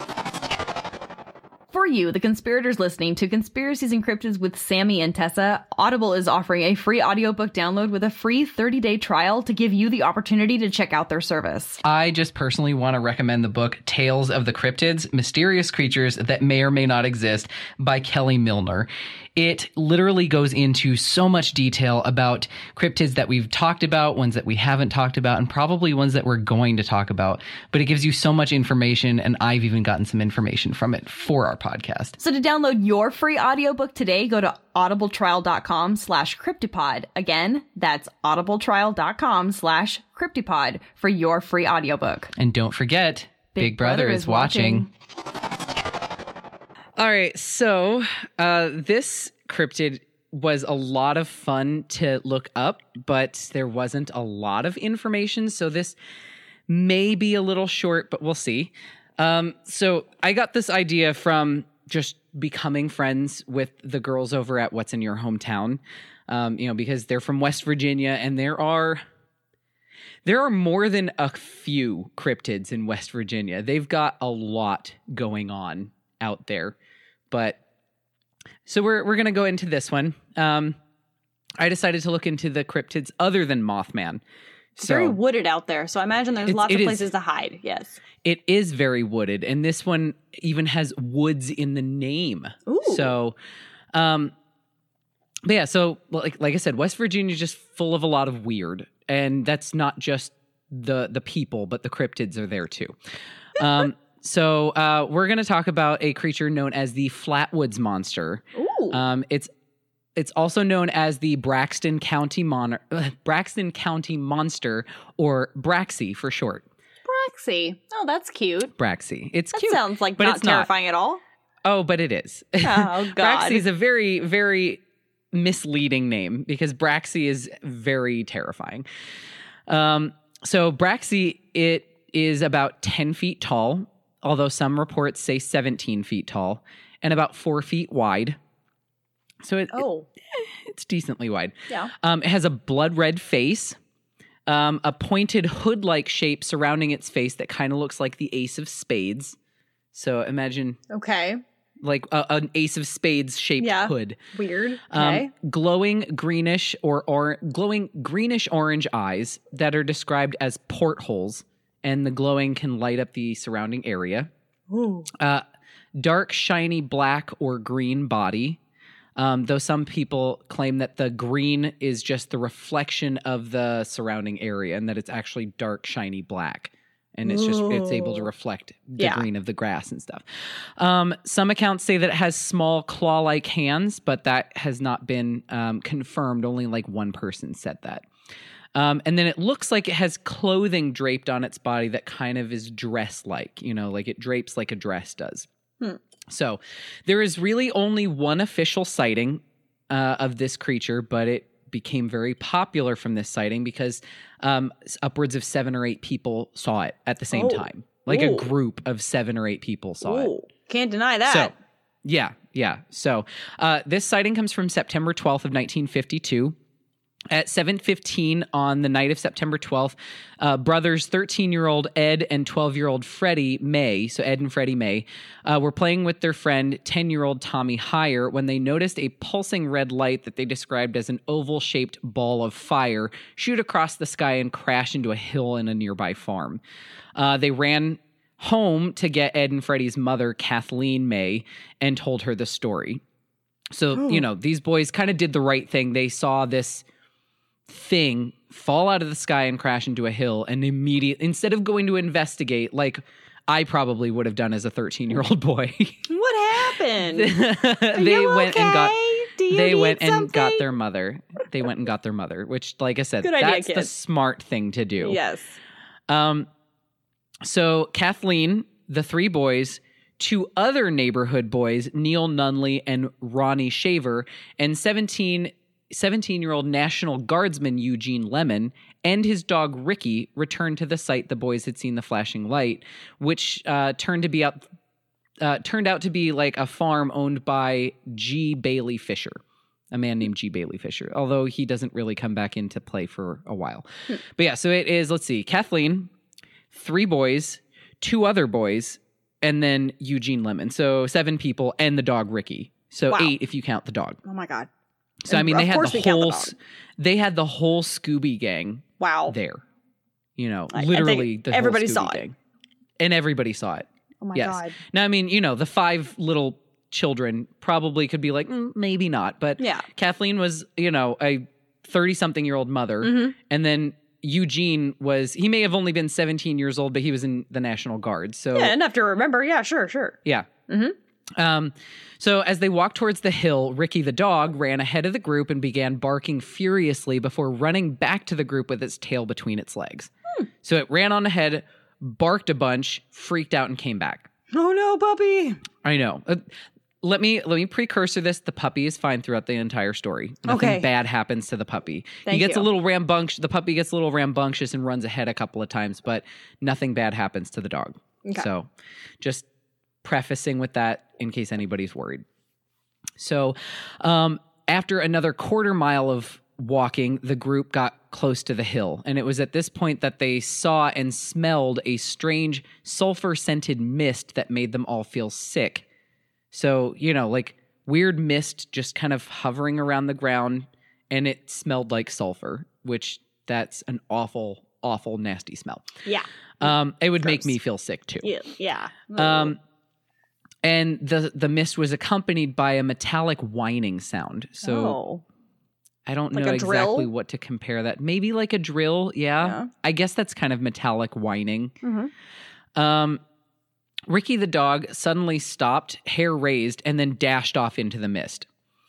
For you, the conspirators listening to Conspiracies and Cryptids with Sammy and Tessa, Audible is offering a free audiobook download with a free thirty-day trial to give you the opportunity to check out their service.
I just personally want to recommend the book Tales of the Cryptids, Mysterious Creatures That May or May Not Exist by Kelly Milner. It literally goes into so much detail about cryptids that we've talked about, ones that we haven't talked about, and probably ones that we're going to talk about. But it gives you so much information, and I've even gotten some information from it for our podcast.
So to download your free audiobook today, go to audibletrial.com slash cryptipod. Again, that's audibletrial.com slash cryptipod for your free audiobook.
And don't forget, Big, Brother, is watching. All right, so uh, this cryptid was a lot of fun to look up, but there wasn't a lot of information. So this may be a little short, but we'll see. Um, so I got this idea from just becoming friends with the girls over at What's in Your Hometown, um, you know, because they're from West Virginia, and there are there are more than a few cryptids in West Virginia. They've got a lot going on out there, but so we're we're gonna go into this one. Um, I decided to look into the cryptids other than Mothman.
It's
So
very wooded out there, so I imagine there's
It's-
lots of
it is.
places to hide. Yes.
it is very wooded, and this one even has woods in the name.
Ooh.
So, um, but yeah, so like like I said, West Virginia is just full of a lot of weird, and that's not just the the people, but the cryptids are there too. Um, so uh, we're going to talk about a creature known as the Flatwoods Monster.
Ooh.
Um, it's it's also known as the Braxton County Mon- uh, Braxton County Monster, or Braxy for short.
Braxy. Oh, that's cute.
Braxy. It's
That
cute.
sounds like
but
not
it's not.
terrifying at all.
Oh, but it is.
Oh, God.
Braxy is a very, very misleading name because Braxy is very terrifying. Um, so Braxy, it is about ten feet tall, although some reports say seventeen feet tall, and about four feet wide. So it,
Oh,
it- it's decently wide.
yeah.
Um, it has a blood red face, um, a pointed hood-like shape surrounding its face that kind of looks like the ace of spades. So imagine
Okay.
like a, an ace of spades shaped
Yeah.
hood.
Weird.
Um,
Okay.
glowing greenish or, or glowing greenish orange eyes that are described as portholes, and the glowing can light up the surrounding area.
Ooh.
Uh, dark, shiny black or green body. Um, though some people claim that the green is just the reflection of the surrounding area and that it's actually dark, shiny black. And it's just, it's able to
Ooh.
reflect the
Yeah.
green of the grass and stuff. Um, some accounts say that it has small claw-like hands, but that has not been um, confirmed. Only like one person said that. Um, and then it looks like it has clothing draped on its body that kind of is dress-like, you know, like it drapes like a dress does.
Hmm.
So there is really only one official sighting uh, of this creature, but it became very popular from this sighting because um, s- upwards of seven or eight people saw it at the same
Oh.
time. Like
Ooh.
a group of seven or eight people saw it.
Ooh. Can't deny that.
So, yeah, yeah. So, uh, this sighting comes from September twelfth of nineteen fifty-two. At seven fifteen on the night of September twelfth, uh, brothers thirteen-year-old Ed and twelve-year-old Freddie May, so Ed and Freddie May, uh, were playing with their friend ten-year-old Tommy Heyer when they noticed a pulsing red light that they described as an oval-shaped ball of fire shoot across the sky and crash into a hill in a nearby farm. Uh, they ran home to get Ed and Freddie's mother, Kathleen May, and told her the story. So, you know, these boys kind of did the right thing. They saw this thing fall out of the sky and crash into a hill, and immediately, instead of going to investigate, like I probably would have done as a thirteen-year-old boy,
What happened?
they
you
went and got
okay? Do you
they
need
went and got
something?
their mother. They went and got their mother, which, like I said,
Good idea,
that's the
kid.
smart thing to do.
Yes.
Um, so Kathleen, the three boys, two other neighborhood boys, Neil Nunley and Ronnie Shaver, and seventeen, seventeen-year-old National Guardsman Eugene Lemon, and his dog Ricky returned to the site the boys had seen the flashing light, which uh, turned to be out uh, turned out to be like a farm owned by G. Bailey Fisher. A man named G. Bailey Fisher, although he doesn't really come back into play for a while. But yeah, so it is, let's see, Kathleen, three boys, two other boys, and then Eugene Lemon. So seven people and the dog Ricky. So
Wow.
eight if you count the dog.
Oh my God.
So I
And
mean, they
of
had
course
the
we count the
whole
dog.
s- they had the whole Scooby gang
Wow.
there. You know,
I- I think
literally the
everybody
whole
saw
Scooby
it.
gang. And everybody saw it.
Oh my
yes.
God.
Now I mean, you know, the five little children probably could be like, mm, maybe not, but
Yeah.
Kathleen was, you know, a thirty-something-year-old mother,
Mhm.
and then Eugene was, he may have only been seventeen years old, but he was in the National Guard. So
Yeah, enough to remember. Yeah, sure, sure.
yeah.
Mhm.
Um, so as they walked towards the hill, Ricky the dog ran ahead of the group and began barking furiously before running back to the group with its tail between its legs.
Hmm.
So it ran on ahead, barked a bunch, freaked out, and came back.
Oh no, puppy.
I know. Uh, let me let me precursor this. The puppy is fine throughout the entire story. Nothing
Okay.
bad happens to the puppy.
Thank
he gets
you.
a little rambunctious. The puppy gets a little rambunctious and runs ahead a couple of times, but nothing bad happens to the dog.
Okay.
So just prefacing with that in case anybody's worried. So um, after another quarter mile of walking, the group got close to the hill. And it was at this point that they saw and smelled a strange sulfur-scented mist that made them all feel sick. So, you know, like weird mist just kind of hovering around the ground, and it smelled like sulfur, which that's an awful, awful, nasty smell.
Yeah.
Um, it would make
Gross.
me feel sick too.
Yeah. Yeah.
Um, and the the mist was accompanied by a metallic whining sound. So
oh.
I don't
Like
know
a
exactly
drill?
what to compare that. Maybe like a drill. Yeah.
Yeah.
I guess that's kind of metallic whining.
Mm-hmm.
Um, Ricky the dog suddenly stopped, hair raised, and then dashed off into the mist.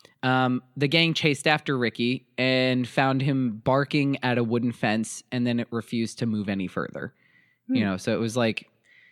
Um, the gang chased after Ricky and found him barking at a wooden fence, and then it refused to move any further.
Hmm.
You know, so it was like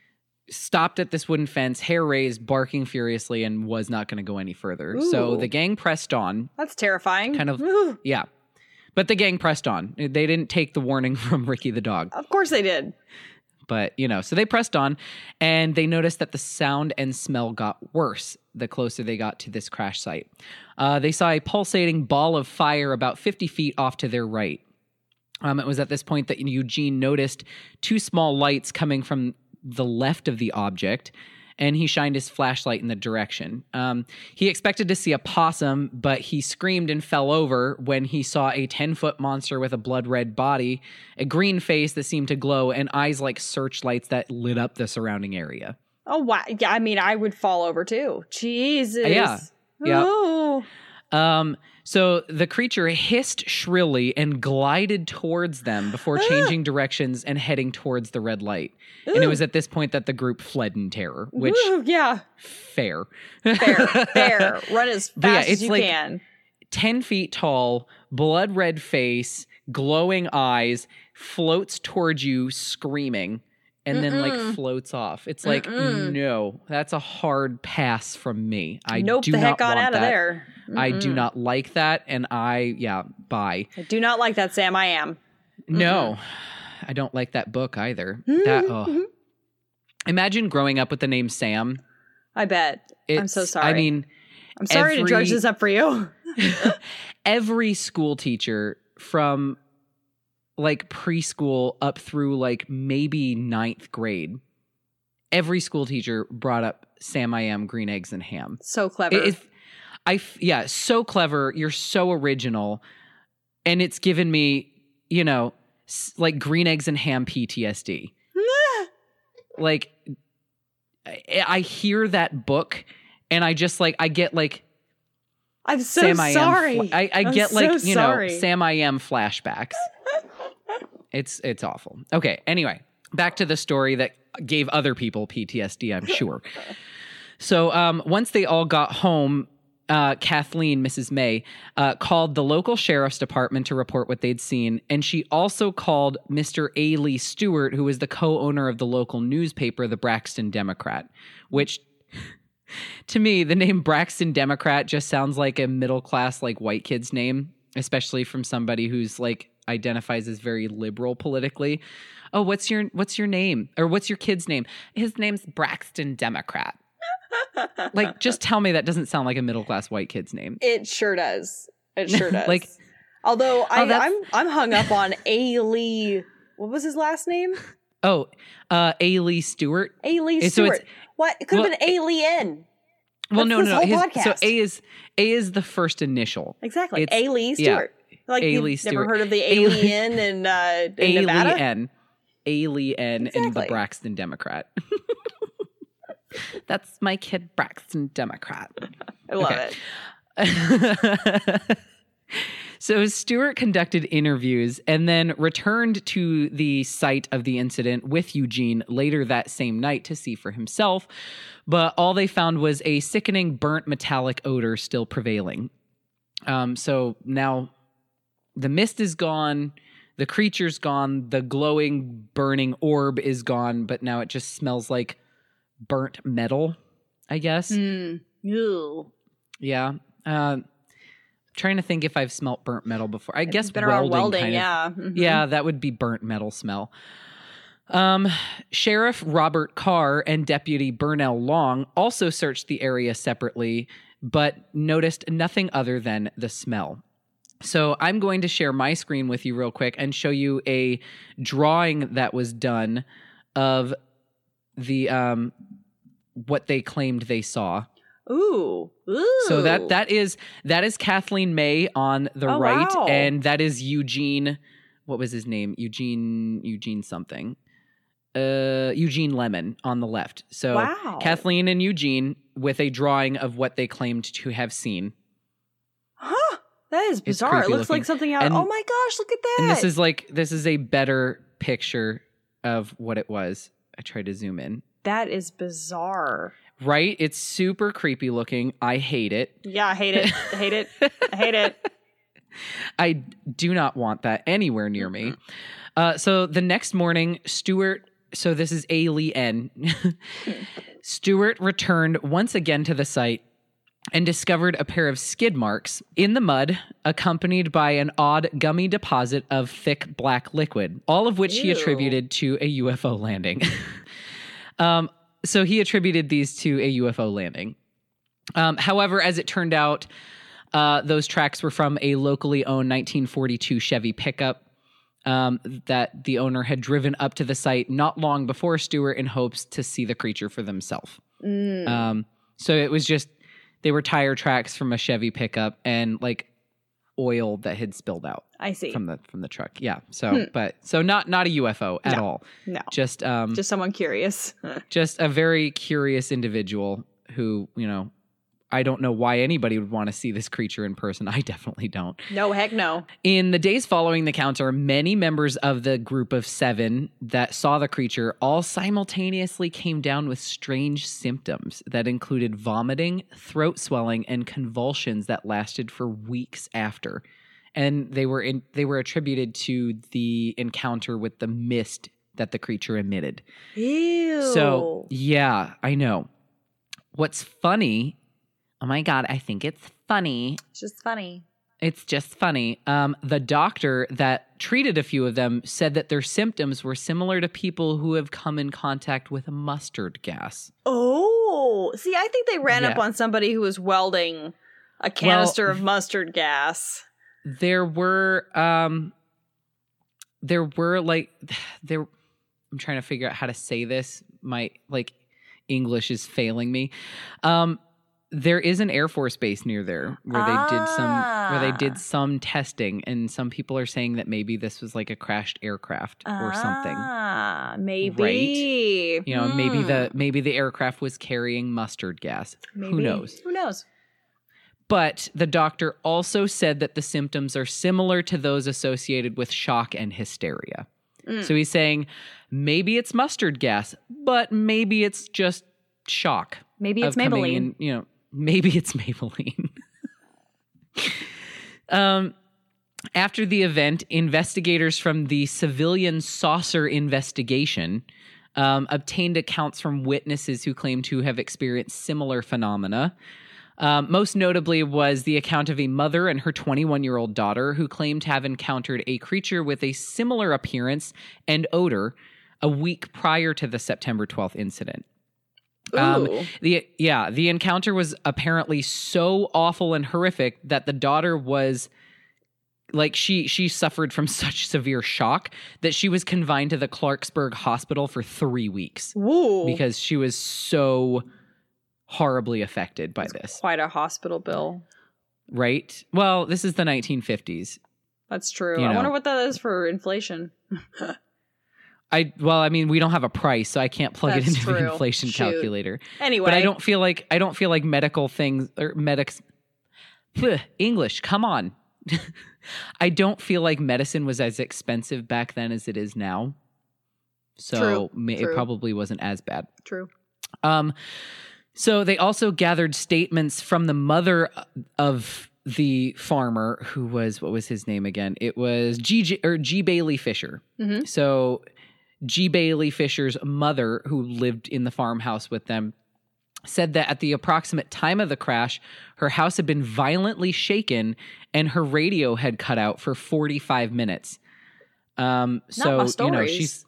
stopped at this wooden fence, hair raised, barking furiously, and was not going to go any further. So
Ooh.
the gang pressed on.
That's terrifying.
Kind of-
Ooh.
Yeah. But the gang pressed on. They didn't take the warning from Ricky the dog.
Of course they did.
But, you know, so they pressed on, and they noticed that the sound and smell got worse the closer they got to this crash site. Uh, they saw a pulsating ball of fire about fifty feet off to their right. Um, it was at this point that Eugene noticed two small lights coming from the left of the object, and he shined his flashlight in the direction. Um, he expected to see a possum, but he screamed and fell over when he saw a ten-foot monster with a blood-red body, a green face that seemed to glow, and eyes like searchlights that lit up the surrounding area.
Oh, wow. Yeah, I mean, I would fall over too. Jesus.
Yeah. Yeah.
Oh.
Um, so the creature hissed shrilly and glided towards them before changing directions and heading towards the red light. And it was at this point that the group fled in terror, which
Ooh, yeah.
fair.
Fair. Fair. Run as
But yeah,
fast as
it's
you
like-
can.
ten feet tall, blood red face, glowing eyes, floats towards you screaming, and then like
Mm-mm.
floats off. It's like,
Mm-mm.
no, that's a hard pass from me. I
nope
do
the heck
not
on
want
out of
that.
there.
I do
Mm-mm.
not like that. And I, yeah, bye.
I do not like that, Sam. I am.
No, I don't like that book either. That, oh. Imagine growing up with the name Sam.
I bet. I'm so
It's-
sorry.
I mean,
I'm sorry to
every-
dredge this up for you.
every school teacher from like preschool up through like maybe ninth grade, every school teacher brought up Sam I Am, green eggs and ham.
So clever.
It, it, I f- yeah, so clever. You're so original, and it's given me, you know, s- like green eggs and ham P T S D. Like, I, I hear that book, and I just like I get like
I'm so
Sam I
sorry.
Am. Fla- I, I
I'm
get like
so
you
sorry.
know Sam I Am flashbacks. It's it's awful. Okay. Anyway, back to the story that gave other people P T S D. I'm sure. So um, once they all got home, uh, Kathleen, Missus May, uh, called the local sheriff's department to report what they'd seen, and she also called Mister A. Lee Stewart, who was the co-owner of the local newspaper, the Braxton Democrat, which. To me, the name Braxton Democrat just sounds like a middle-class, like, white kid's name, especially from somebody who's, like, identifies as very liberal politically. Oh, what's your what's your name? Or what's your kid's name? His name's Braxton Democrat. Like, just tell me that doesn't sound like a middle-class white kid's name.
It sure does. It sure does.
Like-
although I,
Oh, that's-
I'm I'm hung up on A. Lee. What was his last name?
Oh, uh, A. Lee Stewart.
A. Lee
So it's-
Stewart. What? It could have
well,
been A. Lee N.
Well,
That's
no,
this
no,
whole
no. His,
podcast.
so A is A is the first initial.
Exactly.
It's-
A. Lee
yeah.
Stewart. Like
A.
you've
Lee
never
Stewart.
heard of the
A.
Alien in uh in
A.
Nevada?
Lee N. A. Lee N. and the
Exactly.
Braxton Democrat. That's my kid, Braxton Democrat.
I love
Okay.
it.
So Stewart conducted interviews and then returned to the site of the incident with Eugene later that same night to see for himself. But all they found was a sickening burnt metallic odor still prevailing. Um, so now the mist is gone. The creature's gone. The glowing, burning orb is gone. But now it just smells like burnt metal, I guess.
Mm. Ew.
Yeah. Uh, trying to think if I've smelt burnt metal before. I
If
guess
you've been around
welding,
welding,
kind of,
yeah. Mhm.
Yeah, that would be burnt metal smell. Um, Sheriff Robert Carr and Deputy Burnell Long also searched the area separately, but noticed nothing other than the smell. So I'm going to share my screen with you real quick and show you a drawing that was done of the um what they claimed they saw.
Ooh. Ooh.
So that that is that is Kathleen May on the
Oh,
right,
wow.
and that is Eugene. What was his name? Eugene Eugene something. Uh, Eugene Lemon on the left. So
Wow.
Kathleen and Eugene with a drawing of what they claimed to have seen.
Huh. That is bizarre. It
creepy
looks
looking.
like something out.
And-
oh my gosh, look at that.
And this is like this is a better picture of what it was. I tried to zoom in.
that is bizarre.
Right? It's super creepy looking. I hate it.
Yeah, I hate it. I hate it. I hate it.
I do not want that anywhere near me. Uh, so the next morning, Stewart, so this is A. Lee N. Stewart returned once again to the site and discovered a pair of skid marks in the mud, accompanied by an odd gummy deposit of thick black liquid, all of which he
Ew.
attributed to a U F O landing. um, so he attributed these to a U F O landing. Um, however, as it turned out, uh, those tracks were from a locally owned nineteen forty-two Chevy pickup um, that the owner had driven up to the site not long before Stewart in hopes to see the creature for themselves.
Mm.
Um, so it was just, they were tire tracks from a Chevy pickup and like oil that had spilled out
I see.
from the from the truck. Yeah. So, but so not not a U F O at
No.
all.
No.
Just um,
Just someone curious.
just a very curious individual who, you know, I don't know why anybody would want to see this creature in person. I definitely don't.
No, heck no.
In the days following the encounter, many members of the group of seven that saw the creature all simultaneously came down with strange symptoms that included vomiting, throat swelling, and convulsions that lasted for weeks after. And they were in, they were attributed to the encounter with the mist that the creature emitted.
Ew.
So, yeah, I know. What's funny, oh my God, I think it's funny.
It's just funny.
It's just funny. Um, the doctor that treated a few of them said that their symptoms were similar to people who have come in contact with mustard gas.
Oh, see, I think they ran up
Yeah.
on somebody who was welding a canister of mustard gas.
There were, um, there were like, there, I'm trying to figure out how to say this. My, like, English is failing me. Um, There is an Air Force base near there where they did some where they
Ah.
did some testing, and some people are saying that maybe this was like a crashed aircraft or something.
Ah, maybe.
You know, maybe
Hmm.
the maybe the aircraft was carrying mustard gas. Who
Maybe.
knows?
Who knows?
But the doctor also said that the symptoms are similar to those associated with shock and hysteria.
Mm.
So he's saying maybe it's mustard gas, but maybe it's just shock.
Maybe it's
of coming
Maybelline.
in, you know, maybe it's Maybelline. um, after the event, investigators from the Civilian Saucer Investigation um, obtained accounts from witnesses who claimed to have experienced similar phenomena. Um, most notably was the account of a mother and her twenty-one-year-old daughter who claimed to have encountered a creature with a similar appearance and odor a week prior to the September twelfth incident. Um,
Ooh.
the yeah, the encounter was apparently so awful and horrific that the daughter was like she she suffered from such severe shock that she was confined to the Clarksburg Hospital for three weeks
Woo.
because she was so horribly affected by this.
Quite a hospital bill.
Right? Well, this is the nineteen fifties.
That's true.
You
I
know.
wonder what that is for inflation.
I well, I mean, we don't have a price, so I can't plug
That's
it into
true.
the inflation
Shoot.
calculator.
Anyway.
But I don't feel like I don't feel like medical things or medics Bleh, English, come on. I don't feel like medicine was as expensive back then as it is now. So
True,
ma- it
true.
probably wasn't as bad.
True.
Um, so they also gathered statements from the mother of the farmer, who was, what was his name again? It was G. J- or G. Bailey Fisher.
Mhm.
So G. Bailey Fisher's mother, who lived in the farmhouse with them, said that at the approximate time of the crash, her house had been violently shaken and her radio had cut out for forty-five minutes. Um, so,
Not my
you know,
stories.
she's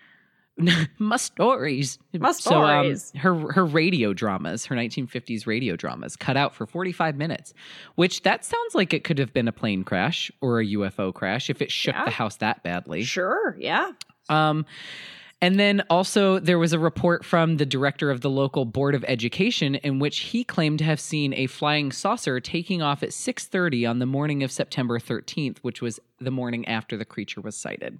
my stories.
My
So, um,
stories.
her her radio dramas, her nineteen fifties radio dramas, cut out for forty-five minutes, which that sounds like it could have been a plane crash or a U F O crash if it shook
Yeah.
the house that badly.
Sure. Yeah.
Um, and then also there was a report from the director of the local Board of Education in which he claimed to have seen a flying saucer taking off at six thirty on the morning of September thirteenth, which was the morning after the creature was sighted.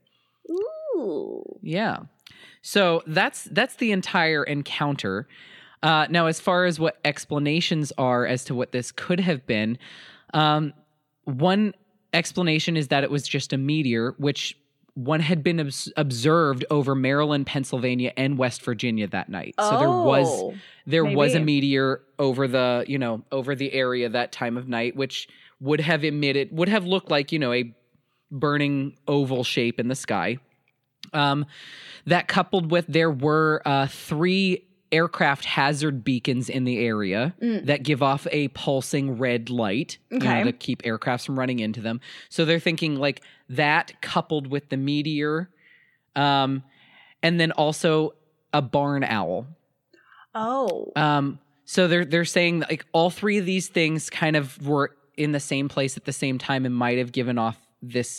Ooh.
Yeah. So that's that's the entire encounter. Uh, now, as far as what explanations are as to what this could have been, um, one explanation is that it was just a meteor, which one had been obs- observed over Maryland, Pennsylvania, and West Virginia that night. So there was
Oh,
there was a
maybe.
meteor over the you know over the area that time of night, which would have emitted would have looked like you know a burning oval shape in the sky. Um, that coupled with there were uh, three aircraft hazard beacons in the area
Mm.
that give off a pulsing red light you know,
Okay.
to keep aircrafts from running into them. So they're thinking like that coupled with the meteor, um, and then also a barn owl.
Oh.
Um, so they're they're saying that, like all three of these things kind of were in the same place at the same time and might have given off this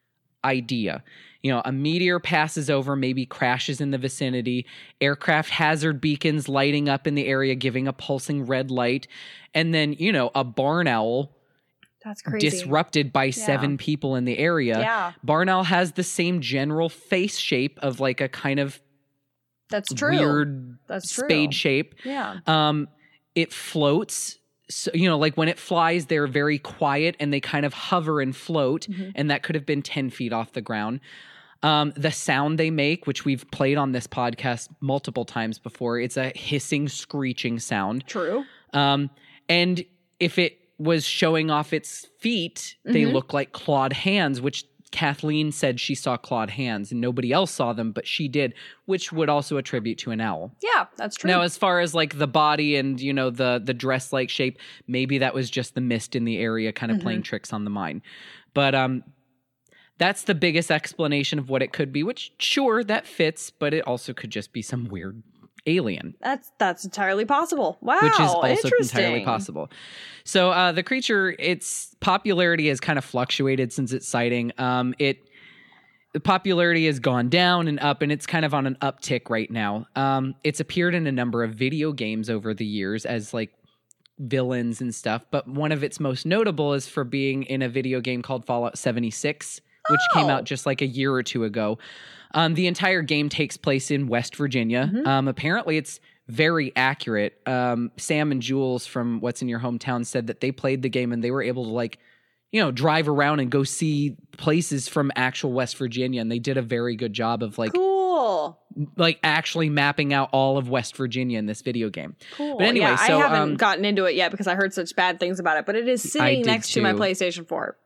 idea. You know, a meteor passes over, maybe crashes in the vicinity, aircraft hazard beacons lighting up in the area, giving a pulsing red light, and then, you know, a barn owl
That's crazy.
disrupted by seven people in the area.
Yeah.
Barn owl has the same general face shape of like a kind of
That's true.
weird
That's true.
spade shape.
Yeah.
Um, it floats. So, you know, like when it flies, they're very quiet and they kind of hover and float,
Mhm.
and that could have been ten feet off the ground. Um, the sound they make, which we've played on this podcast multiple times before, it's a hissing, screeching sound.
True.
Um, and if it was showing off its feet, they
Mhm.
look like clawed hands, which Kathleen said she saw clawed hands and nobody else saw them, but she did, which would also attribute to an owl.
Yeah, that's true.
Now, as far as like the body and, you know, the the dress-like shape, maybe that was just the mist in the area kind of playing tricks on the mind. But um, that's the biggest explanation of what it could be, which sure, that fits, but it also could just be some weird alien.
that's that's entirely possible. Wow.
Which is also
interesting.
entirely possible. So uh, the creature, its popularity has kind of fluctuated since its sighting. Um, it the popularity has gone down and up, and it's kind of on an uptick right now. Um, it's appeared in a number of video games over the years as like villains and stuff, but one of its most notable is for being in a video game called Fallout seventy-six, which came
Oh.
out just like a year or two ago. Um, the entire game takes place in West Virginia.
Mhm.
Um, apparently, it's very accurate. Um, Sam and Jules from What's in Your Hometown said that they played the game and they were able to like, you know, drive around and go see places from actual West Virginia, and they did a very good job of like,
Cool.
like actually mapping out all of West Virginia in this video game.
Cool.
But anyway,
yeah,
so,
I haven't
um,
gotten into it yet because I heard such bad things about it, but it is sitting
did
next to my
too.
PlayStation four.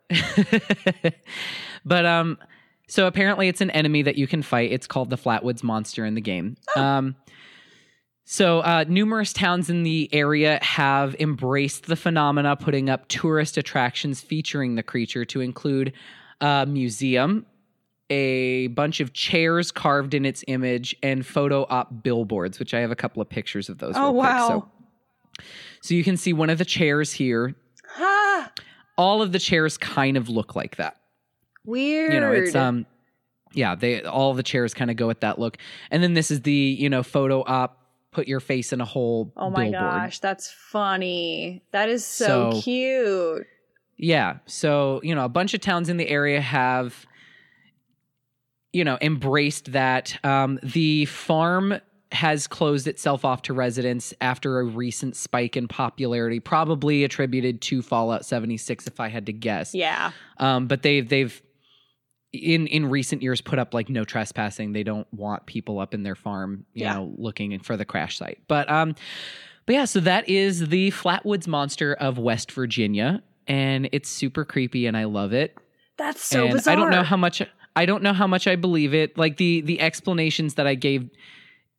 But um, so apparently it's an enemy that you can fight. It's called the Flatwoods Monster in the game.
Oh.
Um, so uh, numerous towns in the area have embraced the phenomena, putting up tourist attractions featuring the creature to include a museum, a bunch of chairs carved in its image, and photo op billboards, which I have a couple of pictures of those.
Oh,
real quick.
wow.
So, so you can see one of the chairs here.
Ha!
All of the chairs kind of look like that.
Weird.
You know, it's um yeah, they all the chairs kind of go with that look. And then this is the, you know, photo op, put your face in a hole
Oh my
billboard.
gosh, that's funny. That is so,
So-
cute.
Yeah. So, you know, a bunch of towns in the area have, you know, embraced that. Um, the farm has closed itself off to residents after a recent spike in popularity, probably attributed to Fallout seventy-six, if I had to guess.
Yeah.
Um, but they've they've in in recent years put up like no trespassing. They don't want people up in their farm, you
Yeah.
know, looking for the crash site. But um, but yeah, so that is the Flatwoods Monster of West Virginia, and it's super creepy, and I love it.
That's so
and
bizarre.
I don't know how much I don't know how much I believe it. Like the the explanations that I gave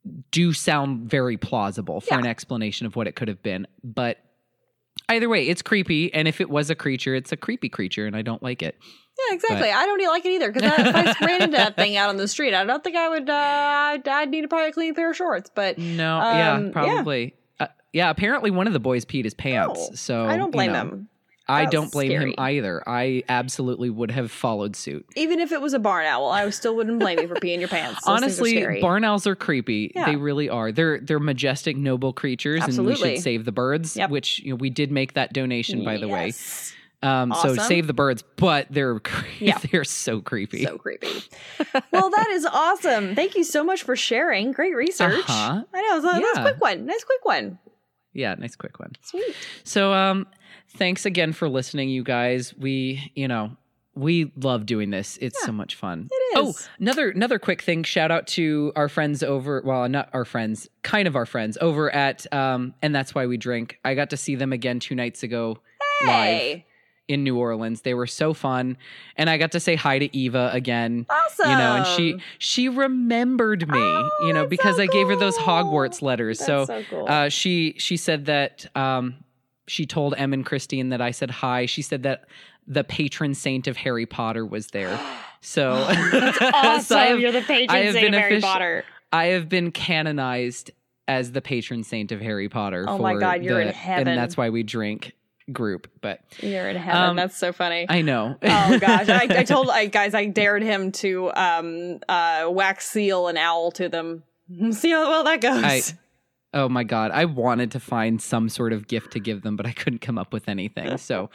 do sound very plausible for
Yeah.
an explanation of what it could have been. But either way, it's creepy. And if it was a creature, it's a creepy creature, and I don't like it.
Yeah, exactly.
But-
I don't even like it either because if I ran into that thing out on the street, I don't think I would. Uh, I'd, I'd need to probably a clean pair of shorts. But
No,
Um,
yeah,
yeah.
probably. Yeah. Uh, yeah, apparently one of the boys peed his pants.
No,
so
I don't blame
you know,
him.
I
That's
don't blame
scary.
him either. I absolutely would have followed suit.
Even if it was a barn owl, I still wouldn't blame you for peeing your pants. Those things are
Honestly,
scary.
barn owls are creepy.
Yeah.
They really are. They're they're majestic, noble creatures, and we
Absolutely.
should save the birds.
Yep.
Which you know, we did make that donation, by the way.
Yes.
Um, So
Awesome.
save the birds, but they're cre-
Yeah.
they're so creepy.
So creepy. Well, that is awesome. Thank you so much for sharing. Great research.
Uh-huh.
I know. It's a nice
Yeah.
quick one. Nice quick one.
Yeah, nice quick one.
Sweet.
So, um, thanks again for listening, you guys. We, you know, we love doing this. It's
Yeah,
so much fun.
It
Oh,
is.
another another quick thing. Shout out to our friends over. Well, not our friends, kind of our friends over at. Um, and that's why we drink. I got to see them again two nights ago live
Hey.
in New Orleans. They were so fun, and I got to say hi to Eva again.
Awesome.
You know, and she she remembered me.
Oh,
you know,
that's
because
so
I gave her those
cool.
Hogwarts letters.
That's
so,
so cool.
uh, she she said that um, she told Em and Christine that I said hi. She said that the patron saint of Harry Potter was there. So
awesome.
so I have,
You're the patron
I have
saint
been
of Harry
offici-
Potter.
I have been canonized as the patron saint of Harry Potter.
Oh
for
my God, you're
the,
in heaven.
and that's why we drink group. But
You're in heaven.
Um,
That's so funny.
I know.
Oh gosh, I, I told I, guys I dared him to um uh wax seal an owl to them. See how well that goes.
I, oh my God. I wanted to find some sort of gift to give them, but I couldn't come up with anything. So,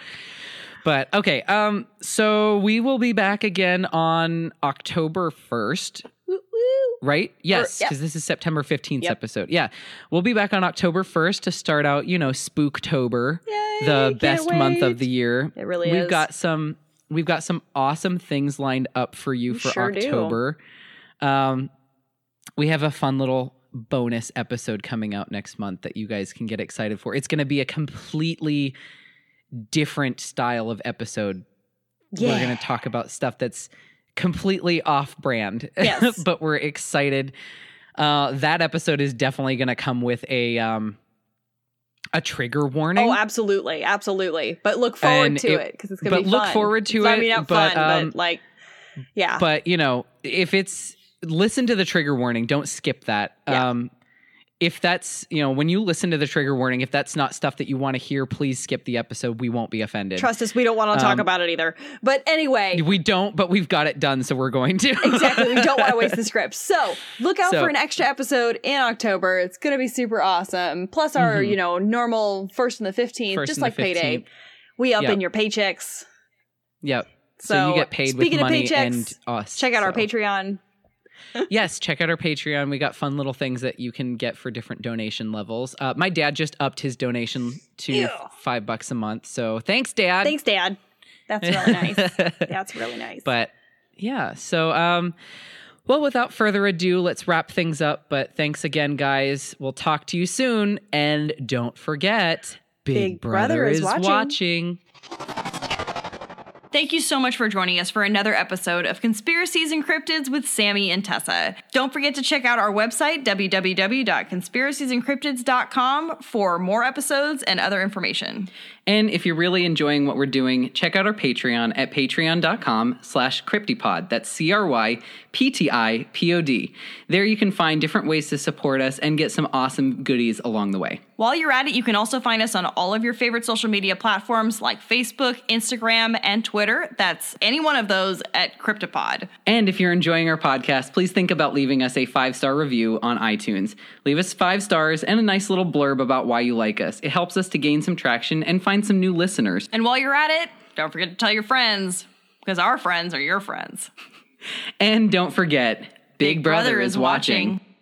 but okay. Um, so we will be back again on October first,
Woo, woo.
right? Yes.
yep.
Cause this is September fifteenth
Yep.
episode. Yeah. We'll be back on October first to start out, you know, Spooktober,
Yay,
the
can't
best month
wait.
of the year.
It really
We've
is.
got some, we've got some awesome things lined up for you
We
for
sure do.
October. Um, we have a fun little bonus episode coming out next month that you guys can get excited for. It's going to be a completely different style of episode.
Yeah.
We're going to talk about stuff that's completely off brand,
Yes.
but we're excited. Uh, that episode is definitely going to come with a, um, a trigger warning.
Oh, absolutely, absolutely. But look forward
And
to
it-
it because it's gonna
but
be
look
fun.
forward to
So, I
it,
mean, not
but,
fun,
um,
but like, yeah.
But, you know, if it's, listen to the trigger warning, don't skip that.
Yeah.
Um, if that's, you know, when you listen to the trigger warning, if that's not stuff that you want to hear, please skip the episode. We won't be offended.
Trust us, we don't want to talk
Um,
about it either. But anyway,
We don't, but we've got it done, so we're going to.
exactly. We don't want to waste the script. So look out
So-
for an extra episode in October. It's going to be super awesome. Plus our,
Mhm.
you know, normal first and the fifteenth,
First
just
and
like
the
payday.
fifteenth.
We up
Yep.
in your paychecks.
Yep. So,
So,
you get paid with
speaking of
money
paychecks,
and us.
Check out our
so.
Patreon.
Yes, check out our Patreon. We got fun little things that you can get for different donation levels. Uh, my dad just upped his donation to
Ew.
five bucks a month. So thanks, Dad.
Thanks, Dad. That's really nice. That's really nice.
But yeah, so um, well, without further ado, let's wrap things up. But thanks again, guys. We'll talk to you soon, and don't forget, Big,
Big
Brother,
Brother is
is
watching.
watching.
Thank you so much for joining us for another episode of Conspiracies and Cryptids with Sammy and Tessa. Don't forget to check out our website, w w w dot conspiracies and cryptids dot com, for more episodes and other information.
And if you're really enjoying what we're doing, check out our Patreon at patreon.com slash cryptipod. That's C R Y P T I P O D. There you can find different ways to support us and get some awesome goodies along the way.
While you're at it, you can also find us on all of your favorite social media platforms like Facebook, Instagram, and Twitter. That's any one of those at Cryptipod.
And if you're enjoying our podcast, please think about leaving us a five-star review on iTunes. Leave us five stars and a nice little blurb about why you like us. It helps us to gain some traction and find some new listeners.
And while you're at it, don't forget to tell your friends, because our friends are your friends.
And don't forget, Big, Brother, is watching.